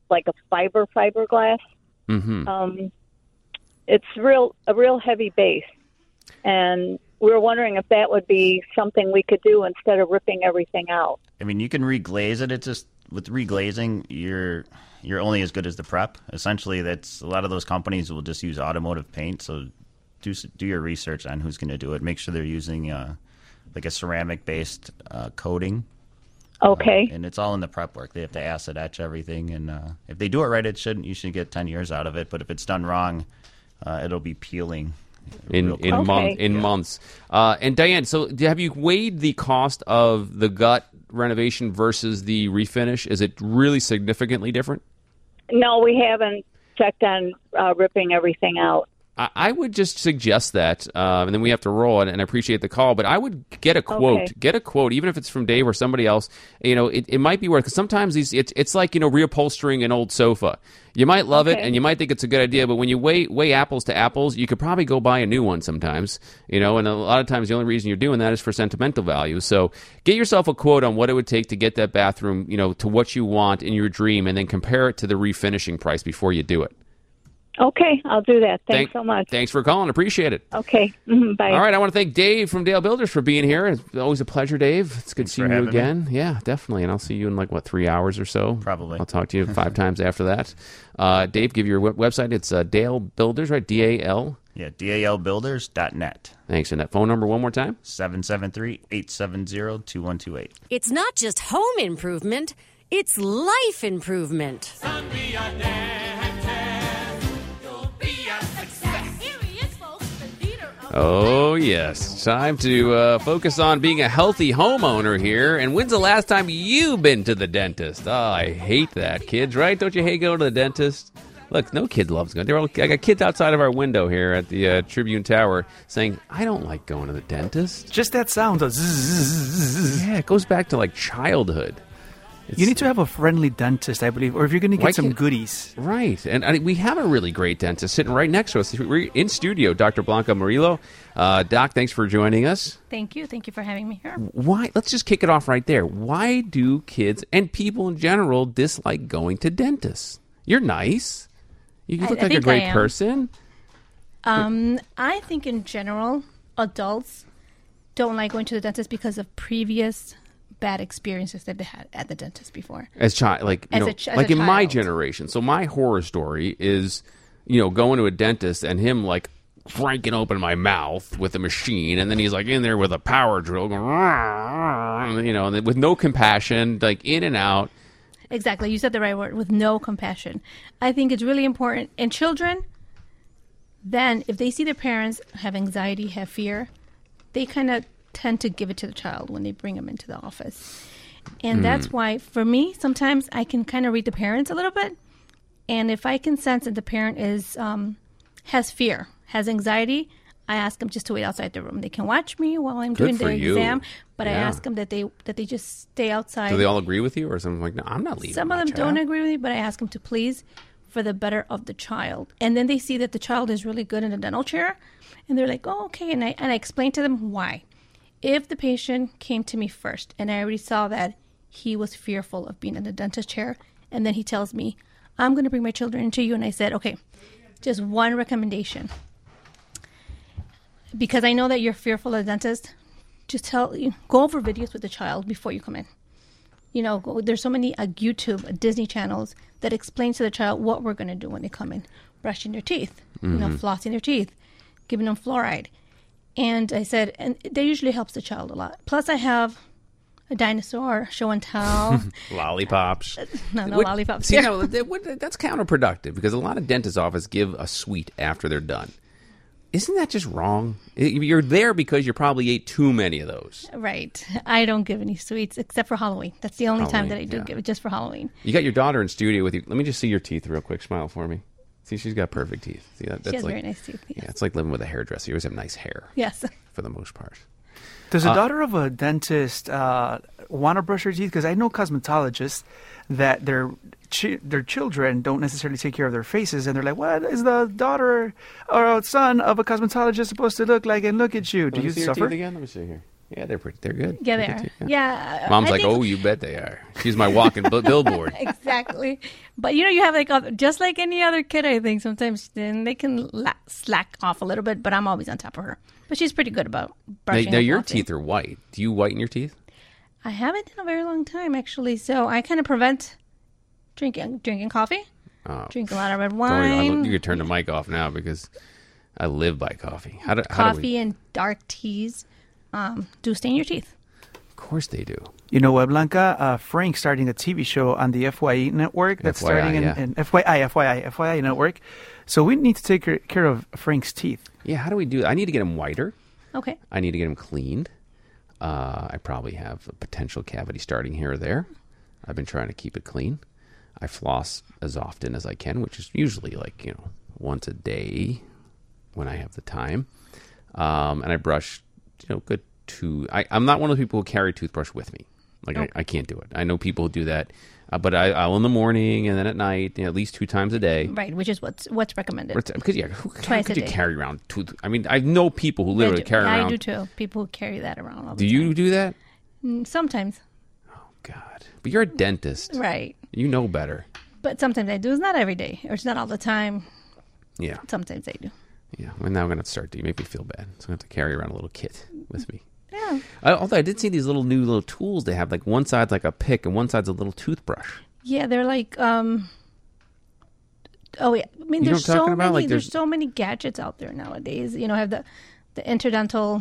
fiberglass. Mm-hmm. It's a real heavy base, and we were wondering if that would be something we could do instead of ripping everything out. I mean, you can reglaze it. It's just with reglazing, you're only as good as the prep. Essentially, that's a lot of those companies will just use automotive paint. So do your research on who's going to do it. Make sure they're using like a ceramic based coating. Okay. And it's all in the prep work. They have to acid etch everything, and if they do it right, you should get 10 years out of it. But if it's done wrong, it'll be peeling in months. And Diane, so have you weighed the cost of the gut renovation versus the refinish? Is it really significantly different? No, we haven't checked on ripping everything out. I would just suggest that, and then we have to roll it, and I appreciate the call, but I would get a quote. Okay. Get a quote, even if it's from Dave or somebody else. It might be worth, because sometimes it's like, reupholstering an old sofa. You might love it, and you might think it's a good idea, but when you weigh apples to apples, you could probably go buy a new one sometimes, and a lot of times the only reason you're doing that is for sentimental value. So get yourself a quote on what it would take to get that bathroom, to what you want in your dream, and then compare it to the refinishing price before you do it. Okay, I'll do that. Thanks so much. Thanks for calling. Appreciate it. Okay, bye. All right, I want to thank Dave from Dale Builders for being here. It's always a pleasure, Dave. It's good seeing you again. Yeah, definitely. And I'll see you in 3 hours or so. Probably. I'll talk to you 5 times after that. Dave, give your website. It's Dale Builders, right? D-A-L? Yeah, DALbuilders.net. Thanks. And that phone number one more time? 773-870-2128. It's not just home improvement, it's life improvement. Oh, yes. Time to focus on being a healthy homeowner here. And when's the last time you've been to the dentist? Oh, I hate that, kids, right? Don't you hate going to the dentist? Look, no kid loves going. I got kids outside of our window here at the Tribune Tower saying, I don't like going to the dentist. Just that sound. Yeah, it goes back to childhood. You need to have a friendly dentist, I believe, or if you're going to get some goodies. Right. And we have a really great dentist sitting right next to us. We're in studio, Dr. Blanca Murillo. Doc, thanks for joining us. Thank you. Thank you for having me here. Why? Let's just kick it off right there. Why do kids and people in general dislike going to dentists? You're nice. You look like a great person. I think in general, adults don't like going to the dentist because of previous bad experiences that they had at the dentist before. As child, in my generation. So my horror story is, going to a dentist and him cranking open my mouth with a machine, and then he's like in there with a power drill going, you know, and with no compassion, like in and out. Exactly. You said the right word, with no compassion. I think it's really important. And children, then, if they see their parents have anxiety, have fear, they kind of tend to give it to the child when they bring them into the office. And that's why, for me, sometimes I can kind of read the parents a little bit. And if I can sense that the parent is has fear, has anxiety, I ask them just to wait outside the room. They can watch me while I'm doing the exam, but I ask them that they just stay outside. Do they all agree with you, or something like, no, I'm not leaving? Some of them don't agree with me, but I ask them to please, for the better of the child. And then they see that the child is really good in a dental chair, and they're like, oh, okay. And I explain to them why. If the patient came to me first, and I already saw that he was fearful of being in a dentist chair, and then he tells me, I'm going to bring my children into you, and I said, okay, just one recommendation. Because I know that you're fearful of a dentist, just go over videos with the child before you come in. You know, there's so many YouTube, Disney channels that explain to the child what we're going to do when they come in. Brushing their teeth, flossing their teeth, giving them fluoride. And I said, and that usually helps the child a lot. Plus I have a dinosaur, show and tell. Lollipops. No lollipops. See, no, that's counterproductive, because a lot of dentist offices give a sweet after they're done. Isn't that just wrong? You're there because you probably ate too many of those. Right. I don't give any sweets except for Halloween. That's the only time that I do give it, just for Halloween. You got your daughter in studio with you. Let me just see your teeth real quick. Smile for me. See, she's got perfect teeth. See, that's she has like, very nice teeth. Yes. Yeah, it's like living with a hairdresser. You always have nice hair. Yes. For the most part. Does a daughter of a dentist want to brush her teeth? Because I know cosmetologists that their children don't necessarily take care of their faces, and they're like, "What is the daughter or son of a cosmetologist supposed to look like?" And look at you. Do you see suffer? your teeth again? Let me see here. Yeah, they're pretty. They're good. Yeah, they are. Yeah. Mom's like, oh, you bet they are. She's my walking billboard. Exactly. But you have just like any other kid, I think sometimes then they can slack off a little bit, but I'm always on top of her. But she's pretty good about brushing. Now your teeth are white. Do you whiten your teeth? I haven't in a very long time, actually. So I kind of prevent drinking coffee. Drink a lot of red wine. You could turn the mic off now because I live by coffee. Coffee and dark teas do stain your teeth. Of course they do. You know what, Blanca? Frank's starting a TV show on the FYE network. That's starting in FYI network. So we need to take care of Frank's teeth. Yeah, how do we do that? I need to get him whiter. Okay. I need to get him cleaned. I probably have a potential cavity starting here or there. I've been trying to keep it clean. I floss as often as I can, which is usually once a day when I have the time. And I brush, good I'm not one of the people who carry a toothbrush with me. I can't do it. I know people who do that. But I'll in the morning and then at night, at least 2 times a day. Right, which is what's recommended. Because how could you carry around tooth? I mean, I know people who literally carry around. I do too. People who carry that around all the time. Do you do that? Sometimes. Oh God! But you're a dentist, right? You know better. But sometimes I do. It's not every day, or it's not all the time. Yeah. Sometimes I do. Yeah. Well, now I'm going to start to. You make me feel bad. So I have to carry around a little kit with me. Yeah. Although I did see these new little tools they have. Like one side's like a pick and one side's a little toothbrush. Yeah, they're like. Oh yeah, I mean, there's so many. There's so many gadgets out there nowadays. Have the interdental,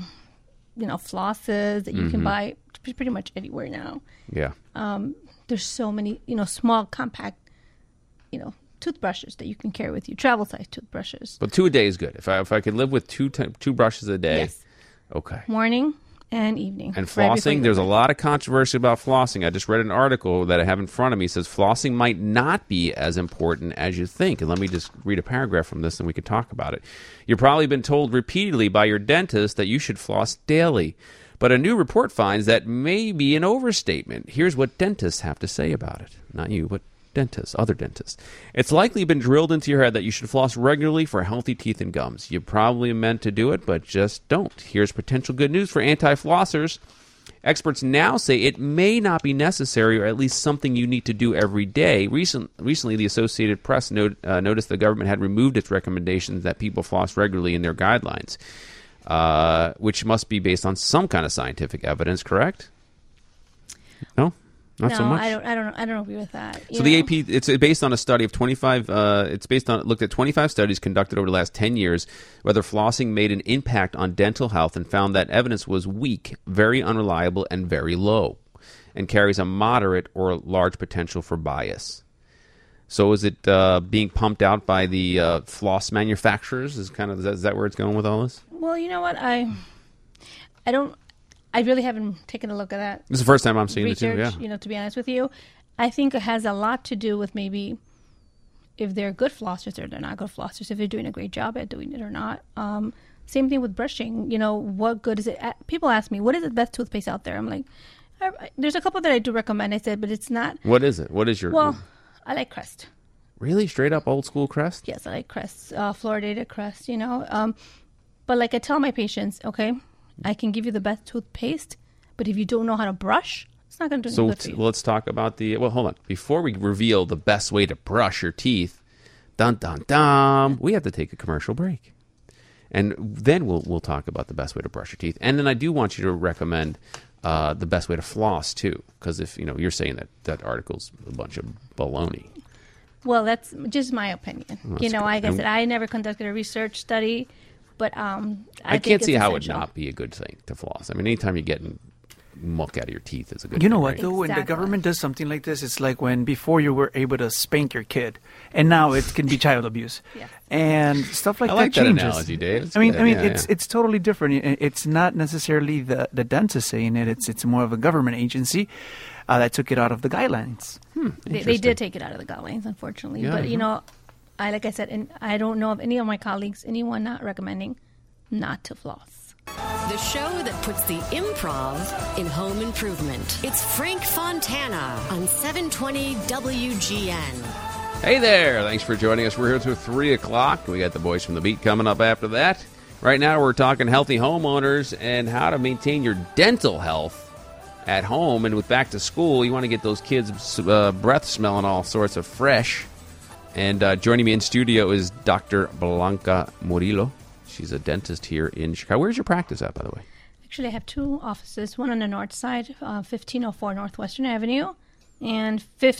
flosses that you can buy pretty much anywhere now. Yeah. There's so many, small, compact, toothbrushes that you can carry with you, travel size toothbrushes. But 2 a day is good. If I could live with two brushes a day, yes. Okay. Morning and evening. And flossing, there's a lot of controversy about flossing. I just read an article that I have in front of me. It says flossing might not be as important as you think. And let me just read a paragraph from this and we could talk about it. You've probably been told repeatedly by your dentist that you should floss daily. But a new report finds that may be an overstatement. Here's what dentists have to say about it. Not you, but dentists, other dentists. It's likely been drilled into your head that you should floss regularly for healthy teeth and gums. You probably meant to do it, but just don't. Here's potential good news for anti-flossers. Experts now say it may not be necessary, or at least something you need to do every day. Recently, the Associated Press noticed the government had removed its recommendations that people floss regularly in their guidelines, which must be based on some kind of scientific evidence, correct? No? Not so much. I don't agree with that. So the AP, it's based on a study of 25. Looked at 25 studies conducted over the last 10 years, whether flossing made an impact on dental health, and found that evidence was weak, very unreliable, and very low, and carries a moderate or large potential for bias. So is it being pumped out by the floss manufacturers? Is that where it's going with all this? Well, you know what, I really haven't taken a look at that. This is the first time I'm seeing research, it too, yeah. You know, to be honest with you. I think it has a lot to do with maybe if they're good flossers or they're not good flossers, if they're doing a great job at doing it or not. Same thing with brushing. You know, what good is it? People ask me, what is the best toothpaste out there? I'm like, there's a couple that I do recommend. I said, but it's not. What is it? What is your... Well, I like Crest. Really? Straight up old school Crest? Yes, I like Crest. Fluoridated Crest, you know. But like I tell my patients, okay, I can give you the best toothpaste, but if you don't know how to brush, it's not going to do anything good for you. Let's talk about hold on. Before we reveal the best way to brush your teeth, we have to take a commercial break. And then we'll talk about the best way to brush your teeth. And then I do want you to recommend the best way to floss, too. Because if, you're saying that article's a bunch of baloney. Well, that's just my opinion. Well, like I said, I never conducted a research study. But I can't see how it would not be a good thing to floss. I mean, anytime you're getting muck out of your teeth is a good thing. You know what, right? though? When the government does something like this, it's like when before you were able to spank your kid, and now it can be child abuse. Yeah. And stuff like I that like that changes. analogy, Dave. It's I mean, good. it's totally different. It's not necessarily the dentist saying it. It's more of a government agency that took it out of the guidelines. They did take it out of the guidelines, unfortunately. Yeah. But, like I said, and I don't know of any of my colleagues, anyone not recommending not to floss. The show that puts the improv in home improvement. It's Frank Fontana on 720 WGN. Hey there. Thanks for joining us. We're here till 3 o'clock. We got the boys from the beat coming up after that. Right now we're talking healthy homeowners and how to maintain your dental health at home. And with back to school, you want to get those kids' breath smelling all sorts of fresh. And joining me in studio is Dr. Blanca Murillo. She's a dentist here in Chicago. Where's your practice at, by the way? Actually, I have two offices, one on the north side, 1504 Northwestern Avenue, and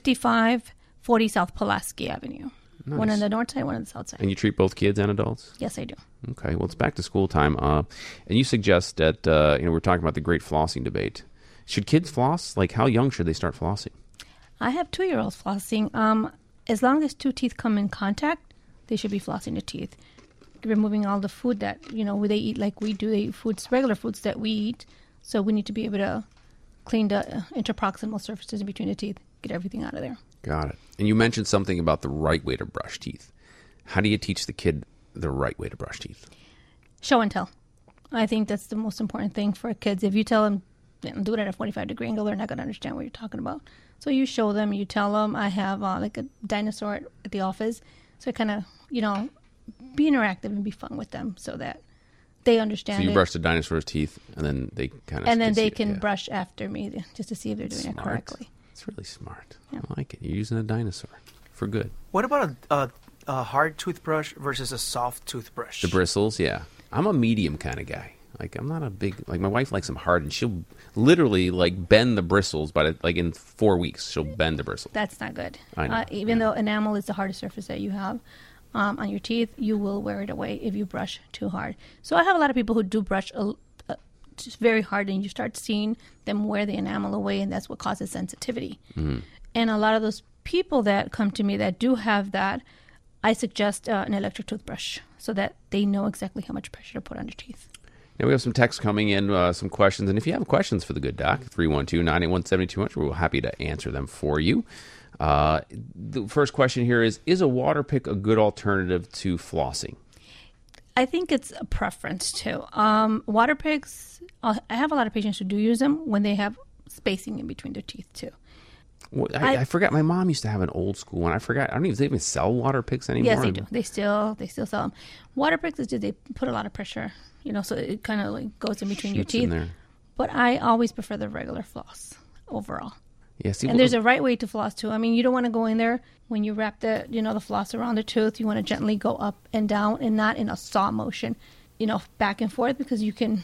5540 South Pulaski Avenue. Nice. One on the north side, one on the south side. And you treat both kids and adults? Yes, I do. Okay, well, it's back to school time. And you suggest that, we're talking about the great flossing debate. Should kids floss? Like, how young should they start flossing? I have 2-year-olds flossing. As long as two teeth come in contact, they should be flossing the teeth. Removing all the food that, they eat like we do. They eat regular foods that we eat. So we need to be able to clean the interproximal surfaces in between the teeth, get everything out of there. Got it. And you mentioned something about the right way to brush teeth. How do you teach the kid the right way to brush teeth? Show and tell. I think that's the most important thing for kids. If you tell them, do it at a 45-degree angle, they're not going to understand what you're talking about. So you show them, you tell them. I have like a dinosaur at the office. So I kind of, be interactive and be fun with them so that they understand. So you brush the dinosaur's teeth, and then they kind of... And then they can brush after me just to see if they're doing it correctly. It's really smart. Yeah. I like it. You're using a dinosaur for good. What about a hard toothbrush versus a soft toothbrush? The bristles, yeah. I'm a medium kind of guy. Like, I'm not a big... Like, my wife likes them hard, and she'll literally, bend the bristles, but, in 4 weeks, she'll bend the bristles. That's not good. I know. Even though enamel is the hardest surface that you have on your teeth, you will wear it away if you brush too hard. So I have a lot of people who do brush just very hard, and you start seeing them wear the enamel away, and that's what causes sensitivity. Mm-hmm. And a lot of those people that come to me that do have that, I suggest an electric toothbrush so that they know exactly how much pressure to put on their teeth. Now we have some texts coming in, some questions. And if you have questions for the good doc, 312-981-7200, we're happy to answer them for you. The first question here is a water pick a good alternative to flossing? I think it's a preference, too. Water picks, I have a lot of patients who do use them when they have spacing in between their teeth, too. Well, I forgot. My mom used to have an old school one. I forgot. I don't even, do they even sell water picks anymore? Yes, they do. They still sell them. Water picks is just they put a lot of pressure, so it kind of goes in between your teeth. But I always prefer the regular floss overall. Yeah, see, and there's a right way to floss too. I mean, you don't want to go in there when you wrap the the floss around the tooth. You want to gently go up and down and not in a saw motion, back and forth, because you can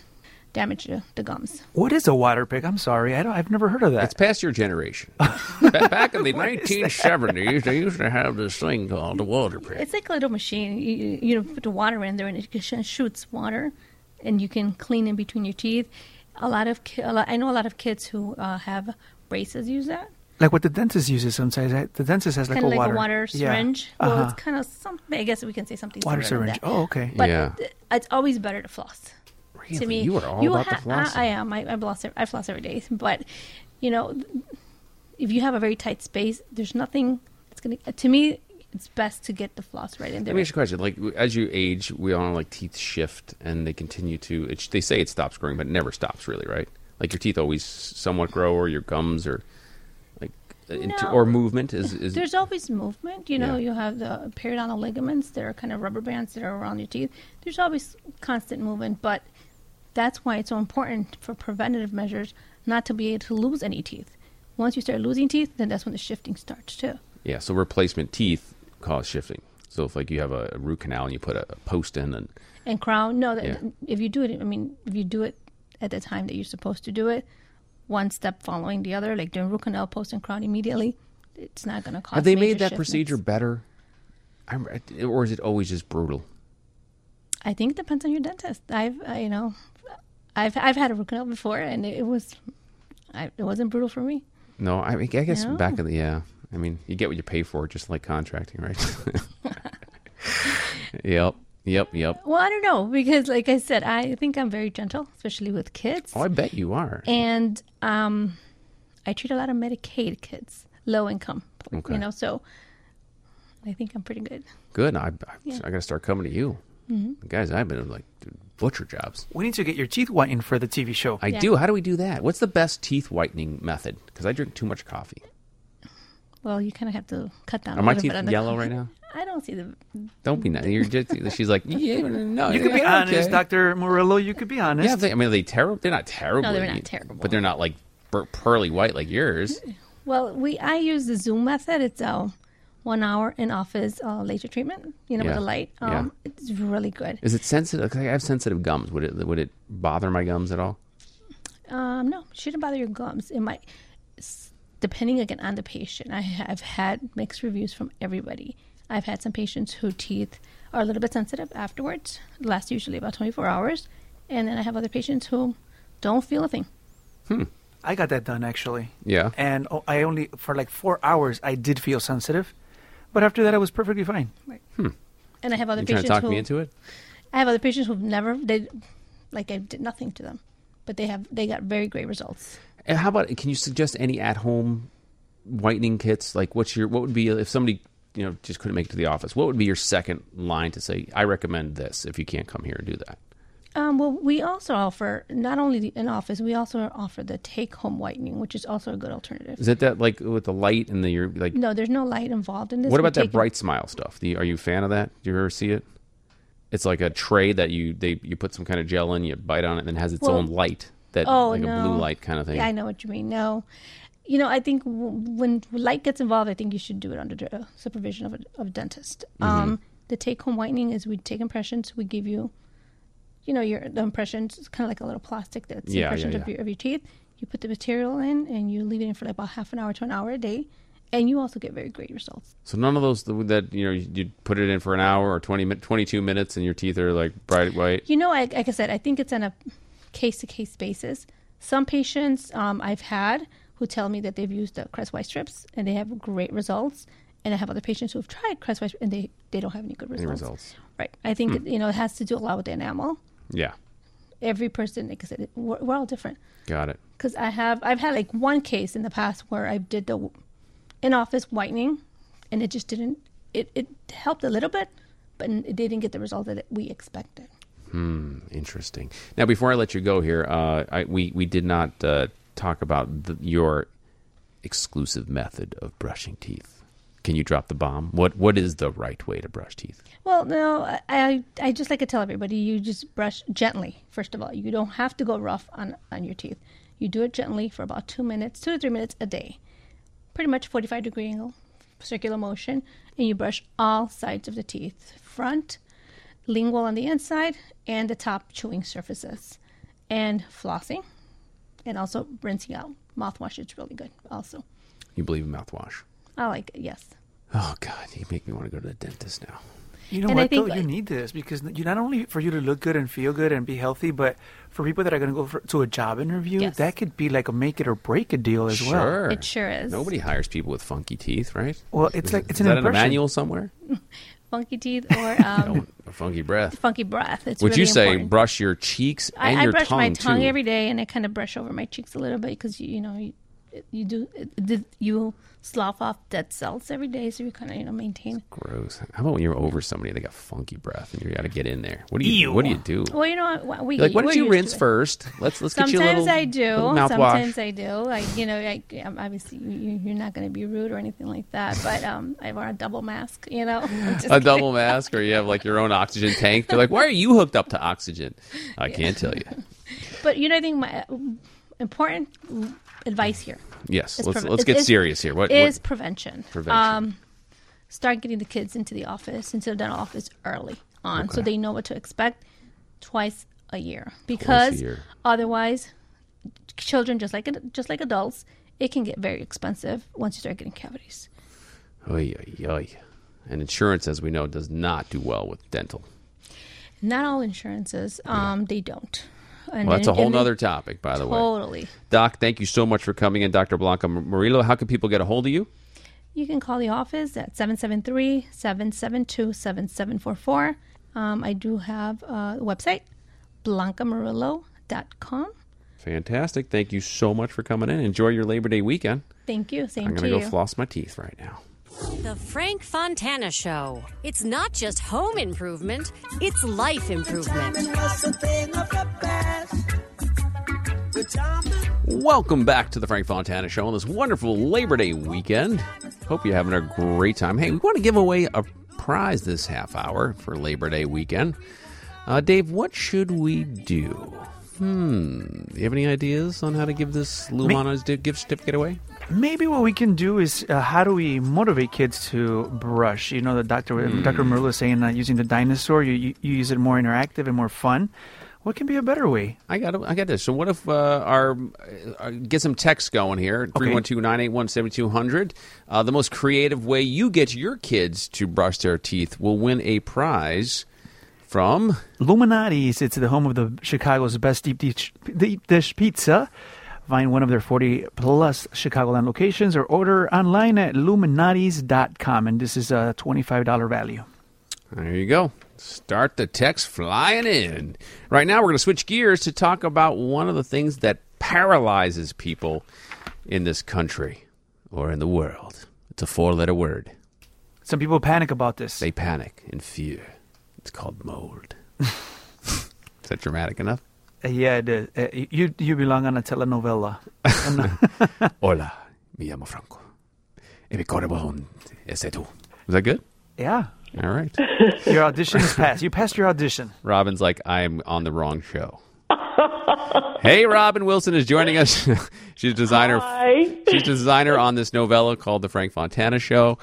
damage the gums. What is a water pick? I'm sorry, I've never heard of that. It's past your generation. Back in the 1970s, they used to have this thing called a water pick. It's like a little machine. You put the water in there, and it shoots water, and you can clean in between your teeth. I know a lot of kids who have braces use that. Like what the dentist uses sometimes. The dentist has like kind a of like water. a water syringe. Yeah. Well, it's kind of something. I guess we can say something. Water similar to syringe. that. Oh, okay. But it's always better to floss. Really? To me, You are all about the flossing. I am. I floss every day. But if you have a very tight space, there's nothing that's gonna. To me, it's best to get the floss right in there. Let me ask you a question. Like, as you age, we all know, like, teeth shift, and they continue to. They say it stops growing, but it never stops, really, right? Like, your teeth always somewhat grow, or your gums, or like, or movement is. There's always movement. You have the periodontal ligaments that are kind of rubber bands that are around your teeth. There's always constant movement, but that's why it's so important for preventative measures not to be able to lose any teeth. Once you start losing teeth, then that's when the shifting starts too. Yeah, so replacement teeth cause shifting. So if like you have a root canal and you put a post in and crown, if you do it, if you do it at the time that you're supposed to do it, one step following the other, like doing root canal, post, and crown immediately, it's not going to cause. Have they major made that shiftings. procedure better, or is it always just brutal? I think it depends on your dentist. I've had a root canal before, and it wasn't brutal for me. No, I guess back in the you get what you pay for, just like contracting, right? Yep. Well, I don't know, because like I said, I think I'm very gentle, especially with kids. Oh, I bet you are. And I treat a lot of Medicaid kids, low income. Okay. So I think I'm pretty good. Good. I got to start coming to you. Mm-hmm. Guys, I've been like doing butcher jobs. We need to get your teeth whitened for the TV show. I do. How do we do that? What's the best teeth whitening method? Because I drink too much coffee. Well, you kind of have to cut down. Are my teeth yellow right now? I don't see the. Don't be nice. You're just. She's like, yeah, no. You could be honest, okay. Dr. Murillo. You could be honest. Yeah, are they terrible? They're not terrible. No, they're not terrible. But they're not like pearly white like yours. Well, I use the Zoom method. It's 1 hour in office laser treatment. With a light. It's really good. Is it sensitive? 'Cause I have sensitive gums. Would it bother my gums at all? No, it shouldn't bother your gums. It might, depending again on the patient. I've had mixed reviews from everybody. I've had some patients whose teeth are a little bit sensitive afterwards. It lasts usually about 24 hours. And then I have other patients who don't feel a thing. I got that done, actually. Yeah. And I only, for like 4 hours, I did feel sensitive. But after that, I was perfectly fine. Right. And I have other you patients trying to talk me into it? I have other patients who've never, I did nothing to them. But they got very great results. And how about, can you suggest any at-home whitening kits? Like, what would be, if somebody, just couldn't make it to the office, what would be your second line to say, I recommend this if you can't come here and do that? Well, we also offer, not only the in-office, we also offer the take-home whitening, which is also a good alternative. Is it that, like, with the light and the, like... No, there's no light involved in this. What about that Bright Smile stuff? Are you a fan of that? Do you ever see it? It's like a tray that you put some kind of gel in, you bite on it, and it has its own light. A blue light kind of thing. Yeah, I know what you mean. No. I think when light gets involved, I think you should do it under the supervision of a dentist. Mm-hmm. The take-home whitening is we take impressions. We give you, the impressions. It's kind of like a little plastic that's impressions of your teeth. You put the material in, and you leave it in for like about half an hour to an hour a day. And you also get very great results. So none of those that you put it in for an hour or 22 minutes, and your teeth are like bright white. Like I said, I think it's on a case-to-case basis. Some patients I've had who tell me that they've used the Crest White strips and they have great results, and I have other patients who have tried Crest White and they don't have any good results. Right. I think it has to do a lot with the enamel. Yeah. Every person, like I said, we're all different. Got it. Because I've had like one case in the past where I did the in-office whitening, and it just didn't. It helped a little bit, but it didn't get the result that we expected. Interesting. Now, before I let you go here, we did not talk about your exclusive method of brushing teeth. Can you drop the bomb? What is the right way to brush teeth? Well, no, I just like to tell everybody, you just brush gently, first of all. You don't have to go rough on your teeth. You do it gently for about 2 to 3 minutes a day. Pretty much 45-degree angle, circular motion, and you brush all sides of the teeth, front, lingual on the inside, and the top chewing surfaces. and flossing, and also rinsing out. Mouthwash is really good also. You believe in mouthwash? I like it, yes. Oh, God, you make me want to go to the dentist now. You know what, though? You need this because you not only for you to look good and feel good and be healthy, but for people that are going to go to a job interview, that could be like a make it or break it deal as well. Sure. It sure is. Nobody hires people with funky teeth, right? Well, it's like it's is an that impression. in a manual somewhere? Funky teeth or A funky breath. funky breath. It's Would really you say important. brush your cheeks and I your brush tongue my tongue too? every day, and I kind of brush over my cheeks a little bit because you slough off dead cells every day, so you kind of maintain. Gross. How about when you're over somebody, they got funky breath, and you got to get in there? What do you do? Well, you know what? You're like, why don't you rinse first? Let's get you a little. Sometimes I do. Little mouthwash. Sometimes I do. Obviously you're not going to be rude or anything like that, but I wear a double mask. A double mask, or you have like your own oxygen tank. They're like, why are you hooked up to oxygen? I can't tell you. But I think my important advice here. Yes, let's get serious here. What is prevention? Prevention. Start getting the kids into the dental office early on, so they know what to expect twice a year. Because otherwise, children just like adults, it can get very expensive once you start getting cavities. Oy, oy, oy. And insurance, as we know, does not do well with dental. Not all insurances, they don't. Well, that's a whole other topic, by the way. Totally. Doc, thank you so much for coming in, Dr. Blanca Murillo. How can people get a hold of you? You can call the office at 773-772-7744. I do have a website, blancamurillo.com. Fantastic. Thank you so much for coming in. Enjoy your Labor Day weekend. Thank you. Same to you. I'm going to go floss my teeth right now. The Frank Fontana Show. It's not just home improvement, it's life improvement. Welcome back to the Frank Fontana Show on this wonderful Labor Day weekend. Hope you're having a great time. Hey, we want to give away a prize this half hour for Labor Day weekend. Dave, what should we do? Do you have any ideas on how to give this Lumana's gift certificate away? Maybe what we can do is how do we motivate kids to brush? The Dr. Murillo is saying using the dinosaur, you use it more interactive and more fun. What can be a better way? I got this. So what if get some text going here, 312-981-7200. The most creative way you get your kids to brush their teeth will win a prize from Luminati's. It's the home of the Chicago's best deep dish pizza. Find one of their 40-plus Chicagoland locations or order online at Luminatis.com. And this is a $25 value. There you go. Start the text flying in. Right now, we're going to switch gears to talk about one of the things that paralyzes people in this country or in the world. It's a 4-letter word. Some people panic about this. They panic in fear. It's called mold. Is that dramatic enough? Yeah, it is. You belong on a telenovela. Hola, me llamo Franco. Y mi corazón es tú. Was that good? Yeah. All right. Your audition is passed. You passed your audition. Robin's like, I'm on the wrong show. Hey, Robin Wilson is joining us. She's a designer. Hi. She's a designer on this novella called The Frank Fontana Show.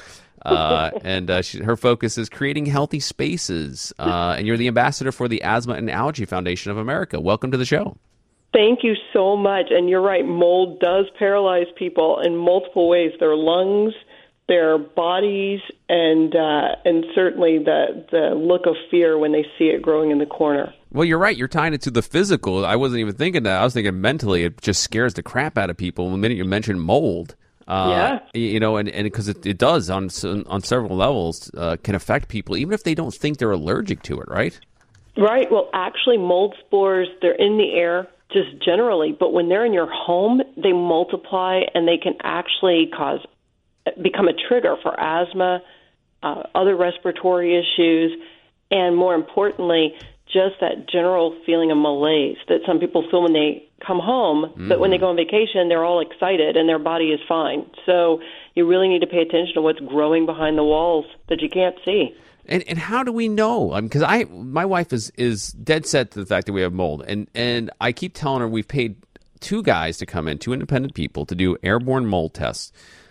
And her focus is creating healthy spaces. And you're the ambassador for the Asthma and Allergy Foundation of America. Welcome to the show. Thank you so much. And you're right, mold does paralyze people in multiple ways. Their lungs, their bodies, and certainly the look of fear when they see it growing in the corner. Well, you're right. You're tying it to the physical. I wasn't even thinking that. I was thinking mentally. It just scares the crap out of people the minute you mention mold. And because it does on several levels can affect people, even if they don't think they're allergic to it, right? Right. Well, actually, mold spores, they're in the air just generally, but when they're in your home, they multiply and they can actually become a trigger for asthma, other respiratory issues, and more importantly, just that general feeling of malaise that some people feel when they come home, but when they go on vacation, they're all excited and their body is fine. So you really need to pay attention to what's growing behind the walls that you can't see. And how do we know? Because my wife is dead set to the fact that we have mold, and I keep telling her we've paid 2 guys to come in, 2 independent people to do airborne mold tests.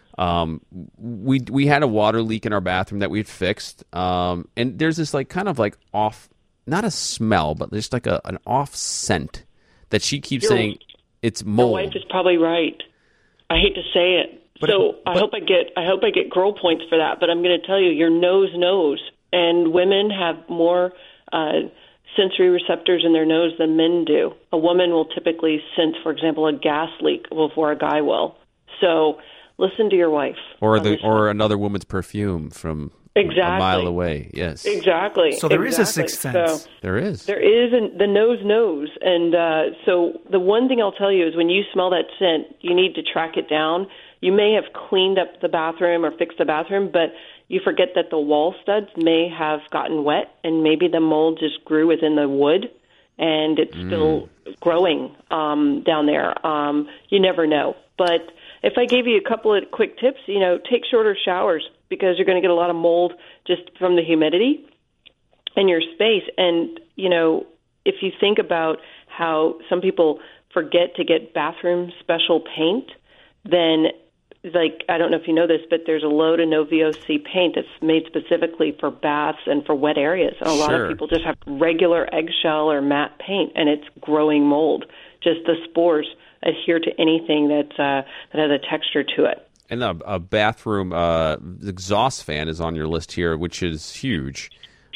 We had a water leak in our bathroom that we'd fixed, and there's this kind of off, not a smell, but just like an off scent that she keeps saying it's mold. Your wife is probably right. I hate to say it. I hope I get girl points for that, but I'm going to tell you, your nose knows. And women have more sensory receptors in their nose than men do. A woman will typically sense, for example, a gas leak before a guy will. So listen to your wife. Or another woman's perfume from a mile away. Yes. Exactly. So there is a sixth sense. So there is. There is, and the nose knows. And so the one thing I'll tell you is when you smell that scent, you need to track it down. You may have cleaned up the bathroom or fixed the bathroom, but you forget that the wall studs may have gotten wet, and maybe the mold just grew within the wood, and it's still growing down there. You never know. But if I gave you a couple of quick tips, take shorter showers because you're going to get a lot of mold just from the humidity in your space. And, if you think about how some people forget to get bathroom special paint, then I don't know if you know this, but there's a low to no VOC paint that's made specifically for baths and for wet areas. And a lot of people just have regular eggshell or matte paint, and it's growing mold. Just the spores adhere to anything that has a texture to it. And a bathroom exhaust fan is on your list here, which is huge.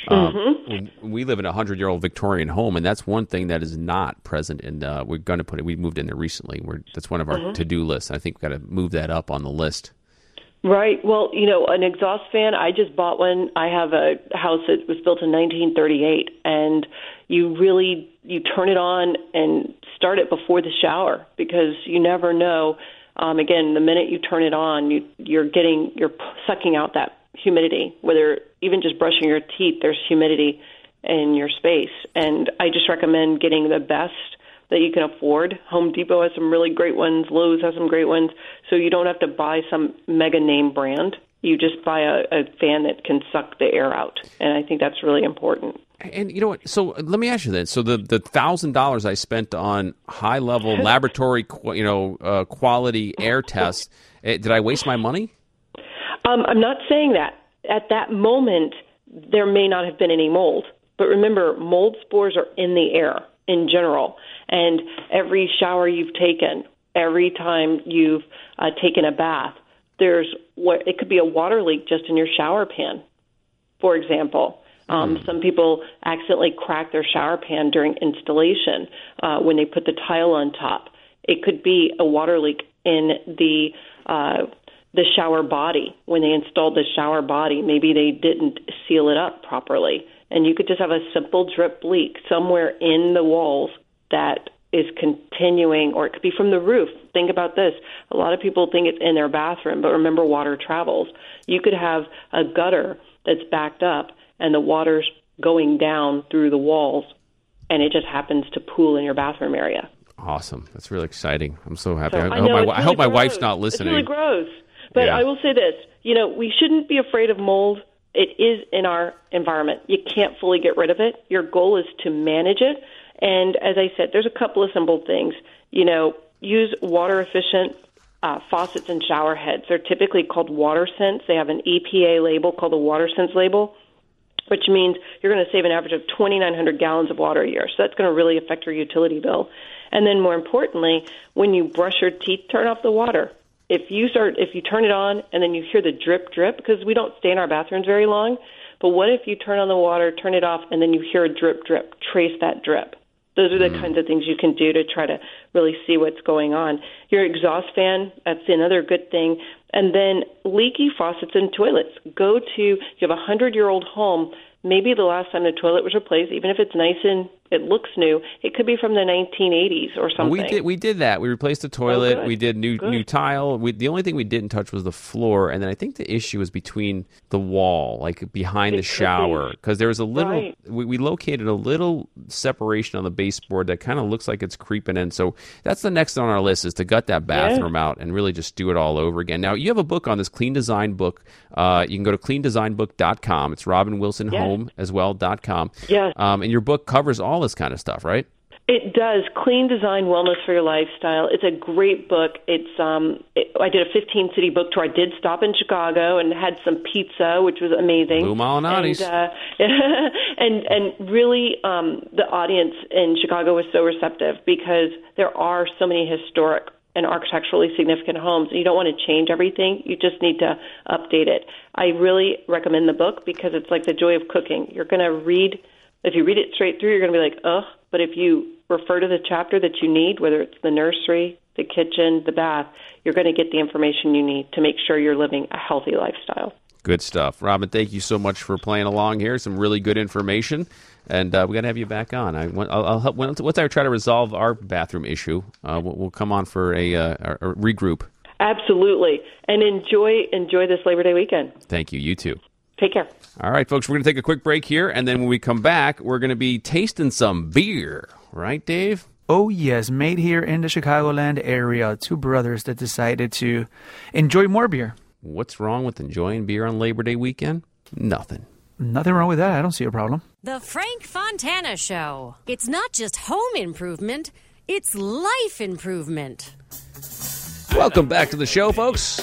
We live in a 100-year-old Victorian home, and that's one thing that is not present. And we're going to put it. We moved in there recently. That's one of our to-do lists. I think we've got to move that up on the list. Right. Well, an exhaust fan. I just bought one. I have a house that was built in 1938, and you turn it on and start it before the shower because you never know. Again, the minute you turn it on, you're sucking out that humidity, whether even just brushing your teeth, there's humidity in your space. And I just recommend getting the best that you can afford. Home Depot has some really great ones. Lowe's has some great ones. So you don't have to buy some mega name brand. You just buy a fan that can suck the air out. And I think that's really important. And you know what? So let me ask you then. So the $1,000 I spent on high level laboratory, quality air tests, did I waste my money? I'm not saying that. At that moment, there may not have been any mold. But remember, mold spores are in the air in general. And every shower you've taken, every time you've taken a bath, it could be a water leak just in your shower pan, for example. Some people accidentally crack their shower pan during installation when they put the tile on top. It could be a water leak in the shower body. When they installed the shower body, maybe they didn't seal it up properly. And you could just have a simple drip leak somewhere in the walls that is continuing, or it could be from the roof. Think about this. A lot of people think it's in their bathroom, but remember, water travels. You could have a gutter that's backed up and the water's going down through the walls, and it just happens to pool in your bathroom area. Awesome. That's really exciting. I'm so happy. So, I hope my wife's not listening. It's really gross. But I will say this, we shouldn't be afraid of mold. It is in our environment. You can't fully get rid of it. Your goal is to manage it. And as I said, there's a couple of simple things. Use water-efficient faucets and shower heads. They're typically called WaterSense. They have an EPA label called the WaterSense label, which means you're going to save an average of 2,900 gallons of water a year. So that's going to really affect your utility bill. And then more importantly, when you brush your teeth, turn off the water. If you turn it on and then you hear the drip, drip, because we don't stay in our bathrooms very long, but what if you turn on the water, turn it off, and then you hear a drip, drip, trace that drip? Those are the kinds of things you can do to try to really see what's going on. Your exhaust fan, that's another good thing. And then leaky faucets and toilets. You have a 100-year-old home, maybe the last time the toilet was replaced, even if it's nice and it looks new, it could be from the 1980s or something. We did that. We replaced the toilet. We did new tile. The only thing we didn't touch was the floor. And then I think the issue was between the wall, like behind the shower, because there was a little. Right. We located a little separation on the baseboard that kind of looks like it's creeping in. So that's the next on our list, is to gut that bathroom out and really just do it all over again. Now, you have a book on this, Clean Design Book. You can go to cleandesignbook.com. It's RobinWilsonHome as well.com. Yes. And your book covers all this kind of stuff, right? It does. Clean Design Wellness for Your Lifestyle. It's a great book. I did a 15-city book tour. I did stop in Chicago and had some pizza, which was amazing. Lou Malnati's. And really, the audience in Chicago was so receptive because there are so many historic and architecturally significant homes. You don't want to change everything. You just need to update it. I really recommend the book because it's like the joy of cooking. You're going to read, if you read it straight through, you're going to be like, ugh. But if you refer to the chapter that you need, whether it's the nursery, the kitchen, the bath, you're going to get the information you need to make sure you're living a healthy lifestyle. Good stuff. Robin, thank you so much for playing along here. Some really good information. And we're going to have you back on. I'll help, once I try to resolve our bathroom issue, we'll come on for a regroup. Absolutely. And enjoy this Labor Day weekend. Thank you. You too. Take care. All right, folks, we're going to take a quick break here, and then when we come back, we're going to be tasting some beer. Right, Dave? Oh, yes, made here in the Chicagoland area. Two brothers that decided to enjoy more beer. What's wrong with enjoying beer on Labor Day weekend? Nothing. Nothing wrong with that. I don't see a problem. The Frank Fontana Show. It's not just home improvement, it's life improvement. Welcome back to the show, folks.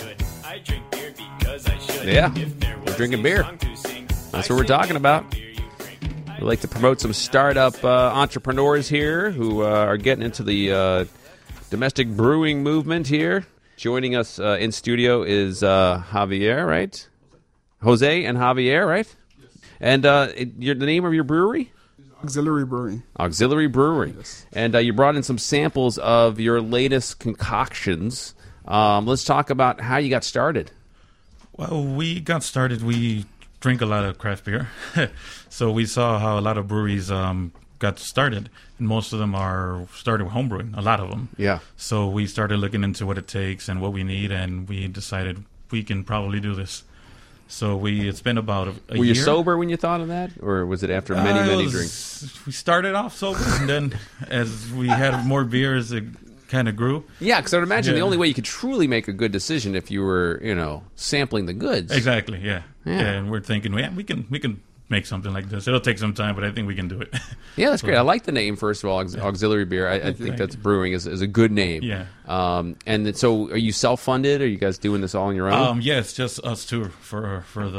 Yeah, we're drinking beer. That's what we're talking about. We like to promote some startup entrepreneurs here who are getting into the domestic brewing movement here. Joining us in studio is Javier, right? Jose and Javier, right? And the name of your brewery? Auxiliary Brewing. Auxiliary Brewing. Yes. And you brought in some samples of your latest concoctions. Let's talk about how you got started. Well, we got started. We drink a lot of craft beer. So we saw how a lot of breweries got started, and most of them are started with homebrewing, a lot of them. Yeah. So we started looking into what it takes and what we need, and we decided we can probably do this. So it's been about a year. Were you sober when you thought of that, or was it after many drinks? We started off sober, and then as we had more beers, it kind of grew. Yeah, because I would imagine the only way you could truly make a good decision if you were, sampling the goods. Exactly. Yeah. And we're thinking, we can make something like this. It'll take some time, but I think we can do it. Yeah, that's great. I like the name, first of all, Auxiliary Beer. I think that's brewing is a good name. Yeah. And so are you self-funded? Are you guys doing this all on your own? Yeah, it's just us two for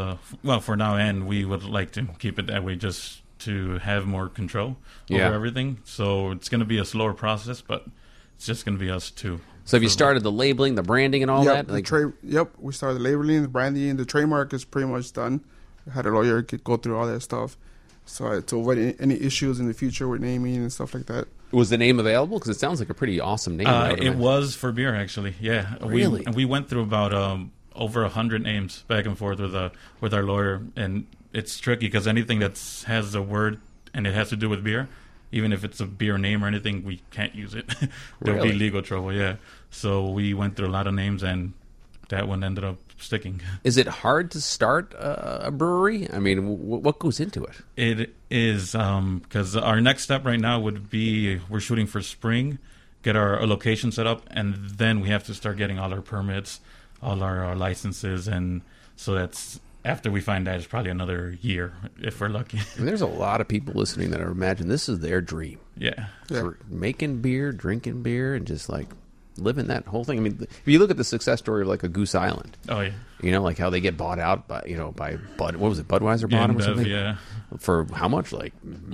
now, and we would like to keep it that way just to have more control over everything. So it's going to be a slower process, but it's just going to be us two. So have you started the labeling, the branding, and all that? We started the labeling, the branding, the trademark is pretty much done. I had a lawyer go through all that stuff, so to avoid any issues in the future with naming and stuff like that. Was the name available? Because it sounds like a pretty awesome name. It was for beer, actually. Yeah, really. We went through about over 100 names back and forth with our lawyer, and it's tricky because anything that has a word and it has to do with beer, even if it's a beer name or anything, we can't use it. There'll be legal trouble. Yeah. So we went through a lot of names, and that one ended up sticking. Is it hard to start a brewery? I mean, what goes into it? It is because our next step right now would be we're shooting for spring, get our location set up, and then we have to start getting all our permits, all our licenses, and so that's after we find that it's probably another year if we're lucky. And there's a lot of people listening that imagine this is their dream. Yeah. For making beer, drinking beer, and just like living that whole thing. I mean, if you look at the success story of like a Goose Island, like how they get bought out by what was it, Budweiser bought them or something? Yeah. For how much? Like,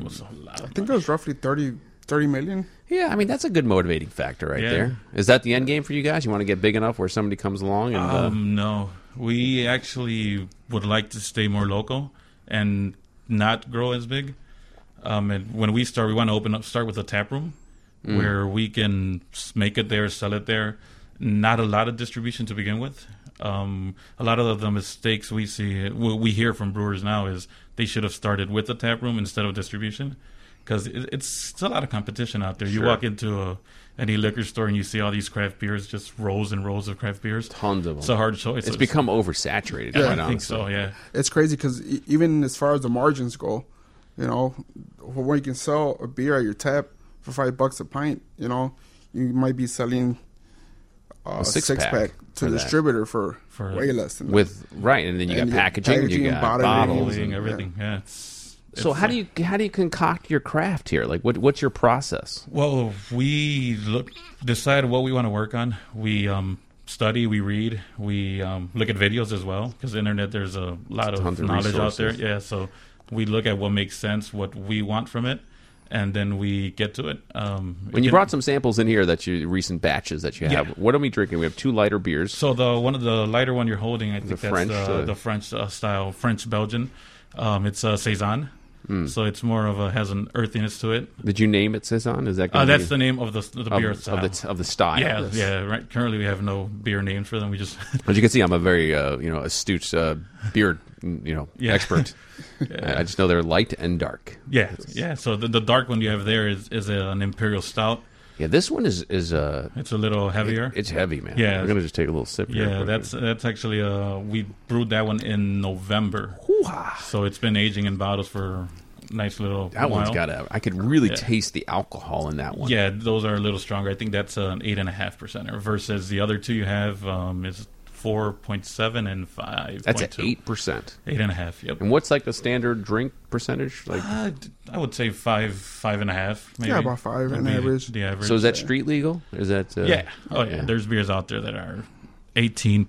I think it was roughly 30 million. Yeah, I mean that's a good motivating factor right there. Is that the end game for you guys? You want to get big enough where somebody comes along and no, we actually would like to stay more local and not grow as big. And when we start, we want to start with a tap room. Where we can make it there, sell it there. Not a lot of distribution to begin with. A lot of the mistakes we hear from brewers now is they should have started with the tap room instead of distribution, because it's a lot of competition out there. Sure. You walk into any liquor store and you see all these craft beers, just rows and rows of craft beers. Tons of them. It's a hard choice. It's become oversaturated. Yeah, I think so. Yeah, it's crazy because even as far as the margins go, when you can sell a beer at your tap for $5 a pint, you might be selling a six pack to the distributor for way less than that. And then you got packaging, you got bottles, and everything. Yeah, So how do you concoct your craft here? Like, what's your process? Well, we decide what we want to work on. We study, we read, we look at videos as well, because the internet, there's a lot of knowledge out there. Yeah, so we look at what makes sense, what we want from it, and then we get to it. When you brought some samples in here, recent batches that you have, what are we drinking? We have 2 lighter beers. So the lighter one you're holding, I think that's the French style, French Belgian. It's a Saison. So it's more has an earthiness to it. Did you name it Saison? Is that that's the name of the beer style. of the style? Yeah. Right. Currently, we have no beer names for them. We just as you can see, I'm a very astute beer expert. Yeah. I just know they're light and dark. Yeah. So the dark one you have there is an Imperial Stout. Yeah, this one is it's a little heavier. It's heavy, man. Yeah, we're gonna just take a little sip. Yeah, that's actually we brewed that one in November. So it's been aging in bottles for a nice little that while. One's got I could really taste the alcohol in that one. Yeah, those are a little stronger. I think that's an 8.5% versus the other two you have is 4.7 and 5. That's at 8%. 8.5. Yep. And what's like the standard drink percentage? Like I would say 5.5. Maybe. Yeah, about 5 on average. The average. So is that street legal? Is that? Yeah. Oh yeah. There's beers out there that are 18%.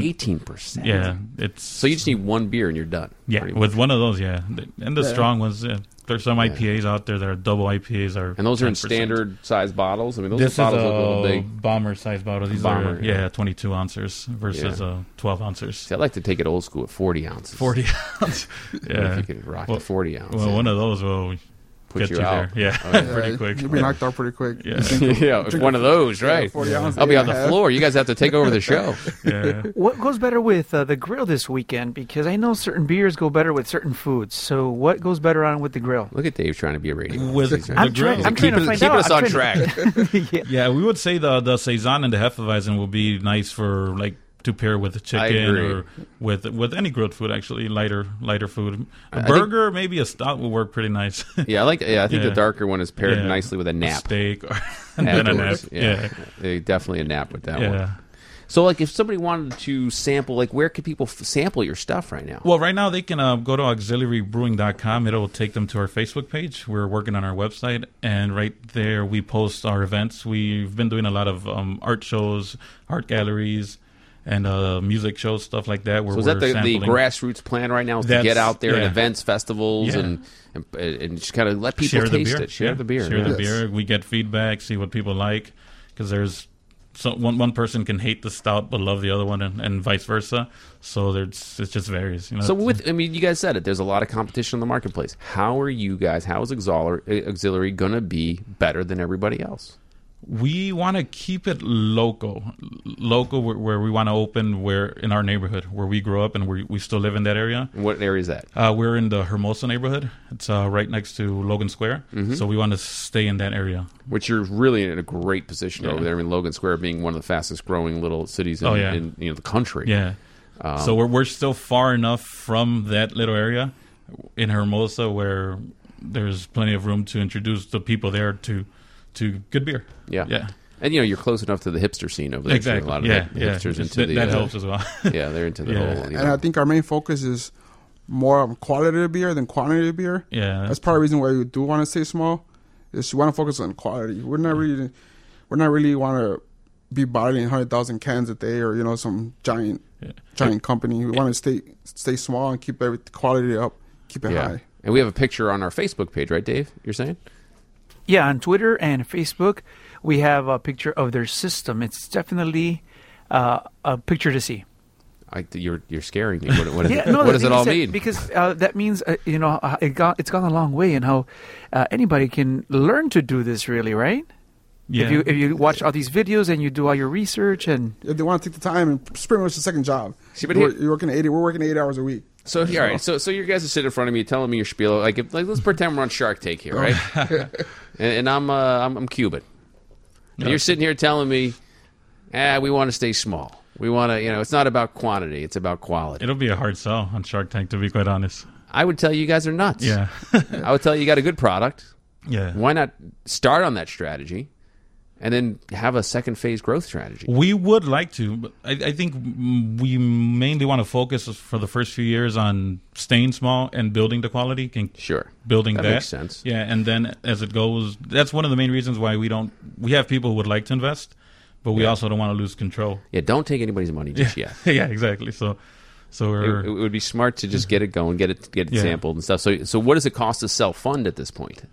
18%. Yeah. So you just need one beer and you're done. Yeah. With one of those, yeah. And the strong ones. There's some IPAs out there that are double IPAs. And those are 10%. In standard size bottles? I mean, those bottles look a little big. Bomber size bottle. These are 22 ounces versus 12 ounces. See, I'd like to take it old school at 40 ounces. 40 ounces. Yeah. If you could rock the 40 ounce. Well, one of those will put you out. There. Yeah, pretty quick. You'll be knocked out pretty quick. Yeah, it's one of those, right? 40 ounces. I'll be on the floor. You guys have to take over the show. Yeah. What goes better with the grill this weekend? Because I know certain beers go better with certain foods. So what goes better on with the grill? Look at Dave trying to be a radio. With the grill. I'm trying to find out. Keeping us on track. Yeah, we would say the Saison and the Hefeweizen will be nice for to pair with chicken or with any grilled food, actually, lighter food. A burger, maybe a stout will work pretty nice. Yeah, I think the darker one is paired nicely with a nap. A steak and then a nap. Yeah. Definitely a nap with that one. So, if somebody wanted to sample, where could people sample your stuff right now? Well, right now they can go to auxiliarybrewing.com. It'll take them to our Facebook page. We're working on our website, and right there we post our events. We've been doing a lot of art shows, art galleries, and music shows, stuff like that. So is that the grassroots plan right now? Is to get out there at events, festivals, and just kind of let people taste it. Share the beer. Share the beer. We get feedback, see what people like, because there's one person can hate the stout but love the other one, and vice versa. So it just varies. So you guys said it. There's a lot of competition in the marketplace. How are you guys? How is Auxiliary going to be better than everybody else? We want to keep it local where we want to open in our neighborhood where we grew up and we still live in that area. And what area is that? We're in the Hermosa neighborhood. It's right next to Logan Square. Mm-hmm. So we want to stay in that area. Which you're really in a great position over there. I mean, Logan Square being one of the fastest growing little cities in the country. Yeah. So we're still far enough from that little area in Hermosa where there's plenty of room to introduce the people there to good beer. Yeah. And you're close enough to the hipster scene over there. Exactly. A lot of hipsters into that helps as well. Yeah, they're into the whole. And I think our main focus is more on quality of beer than quantity of beer. Yeah, that's part of the reason why we do want to stay small. Is you want to focus on quality. We're not really want to be bottling 100,000 cans a day or some giant company. We want to stay small and keep every quality up, keep it high. And we have a picture on our Facebook page, right, Dave? You're saying? Yeah, on Twitter and Facebook, we have a picture of their system. It's definitely a picture to see. You're scaring me. What does it all mean? Because that means it's gone a long way in how anybody can learn to do this. Really, right? Yeah. If you watch all these videos and you do all your research and they want to take the time, and it's pretty much the second job. See, but you're working 80. We're working 8 hours a week. So all right, so you guys are sitting in front of me, telling me your spiel. Let's pretend we're on Shark Tank here, right? and I'm Cuban. And you're sitting here telling me, we want to stay small. We want to, it's not about quantity; it's about quality. It'll be a hard sell on Shark Tank, to be quite honest. I would tell you guys are nuts. Yeah, I would tell you got a good product. Yeah, why not start on that strategy? and then have a second phase growth strategy. We would like to, but I think we mainly want to focus for the first few years on staying small and building the quality. Building that makes sense. Yeah, and then as it goes, that's one of the main reasons why we have people who would like to invest, but we also don't want to lose control. Yeah, don't take anybody's money just yet. Yeah, exactly. So it would be smart to just get it going, get it sampled and stuff. So what does it cost to self-fund at this point?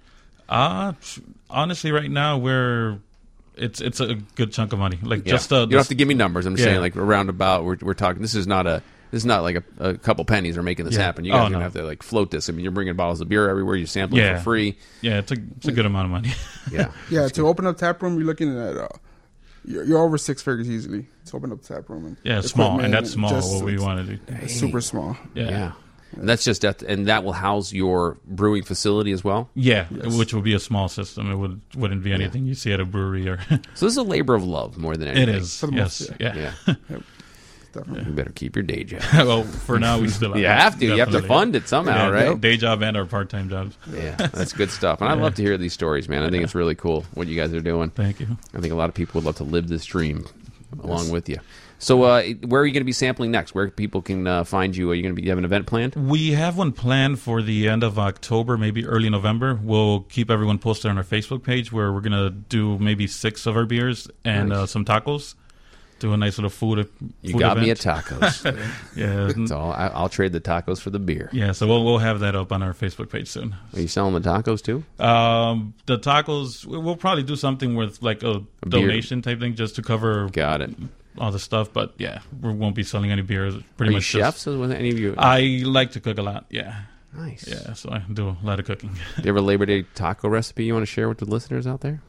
Honestly, right now it's a good chunk of money. Like you don't have to give me numbers. I'm just saying, like around about. We're talking. This is not like a couple pennies are making this happen. You guys are gonna have to like float this. I mean, you're bringing bottles of beer everywhere. You sample it for free. Yeah, it's a good amount of money. Yeah. To open up tap room, you're looking at you're over 6 figures easily. To open up tap room and small, and that's small. What we want to do, super small. Yeah. And that's just and that will house your brewing facility as well. Yeah, which will be a small system. It wouldn't be anything you see at a brewery or. So this is a labor of love more than anything. It is. Yes. Yeah. Definitely. You better keep your day job. Well, for now we still you have to. You have to fund it somehow, right? Day job and our part-time jobs. Yeah, that's good stuff. And I love to hear these stories, man. I think it's really cool what you guys are doing. Thank you. I think a lot of people would love to live this dream along with you. So where are you going to be sampling next? Where people can find you? Are you going to have an event planned? We have one planned for the end of October, maybe early November. We'll keep everyone posted on our Facebook page where we're going to do maybe 6 of our beers and some tacos. Do a nice little food. You got me at tacos. Yeah, so I'll trade the tacos for the beer. Yeah, so we'll have that up on our Facebook page soon. Are you selling the tacos too? The tacos, we'll probably do something with like a donation type thing just to cover. Got it. All the stuff, but yeah, we won't be selling any beers. Pretty Are much you chefs? With any of you? I like to cook a lot. Yeah. Nice. Yeah, so I do a lot of cooking. Do you have a Labor Day taco recipe you want to share with the listeners out there?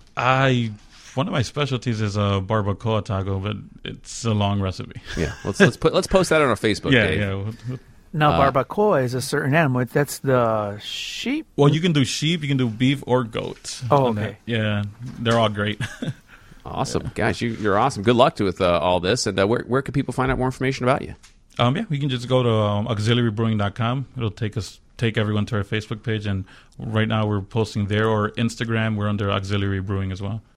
One of my specialties is a barbacoa taco, but it's a long recipe. Yeah, let's post that on our Facebook page. Yeah. Now, barbacoa is a certain animal. That's the sheep? Well, you can do sheep, you can do beef or goat. Oh, okay. Yeah, they're all great. Awesome. Guys, you're awesome. Good luck with all this. And where can people find out more information about you? We can just go to auxiliarybrewing.com. It'll take everyone to our Facebook page. And right now we're posting there, or Instagram. We're under Auxiliary Brewing as well.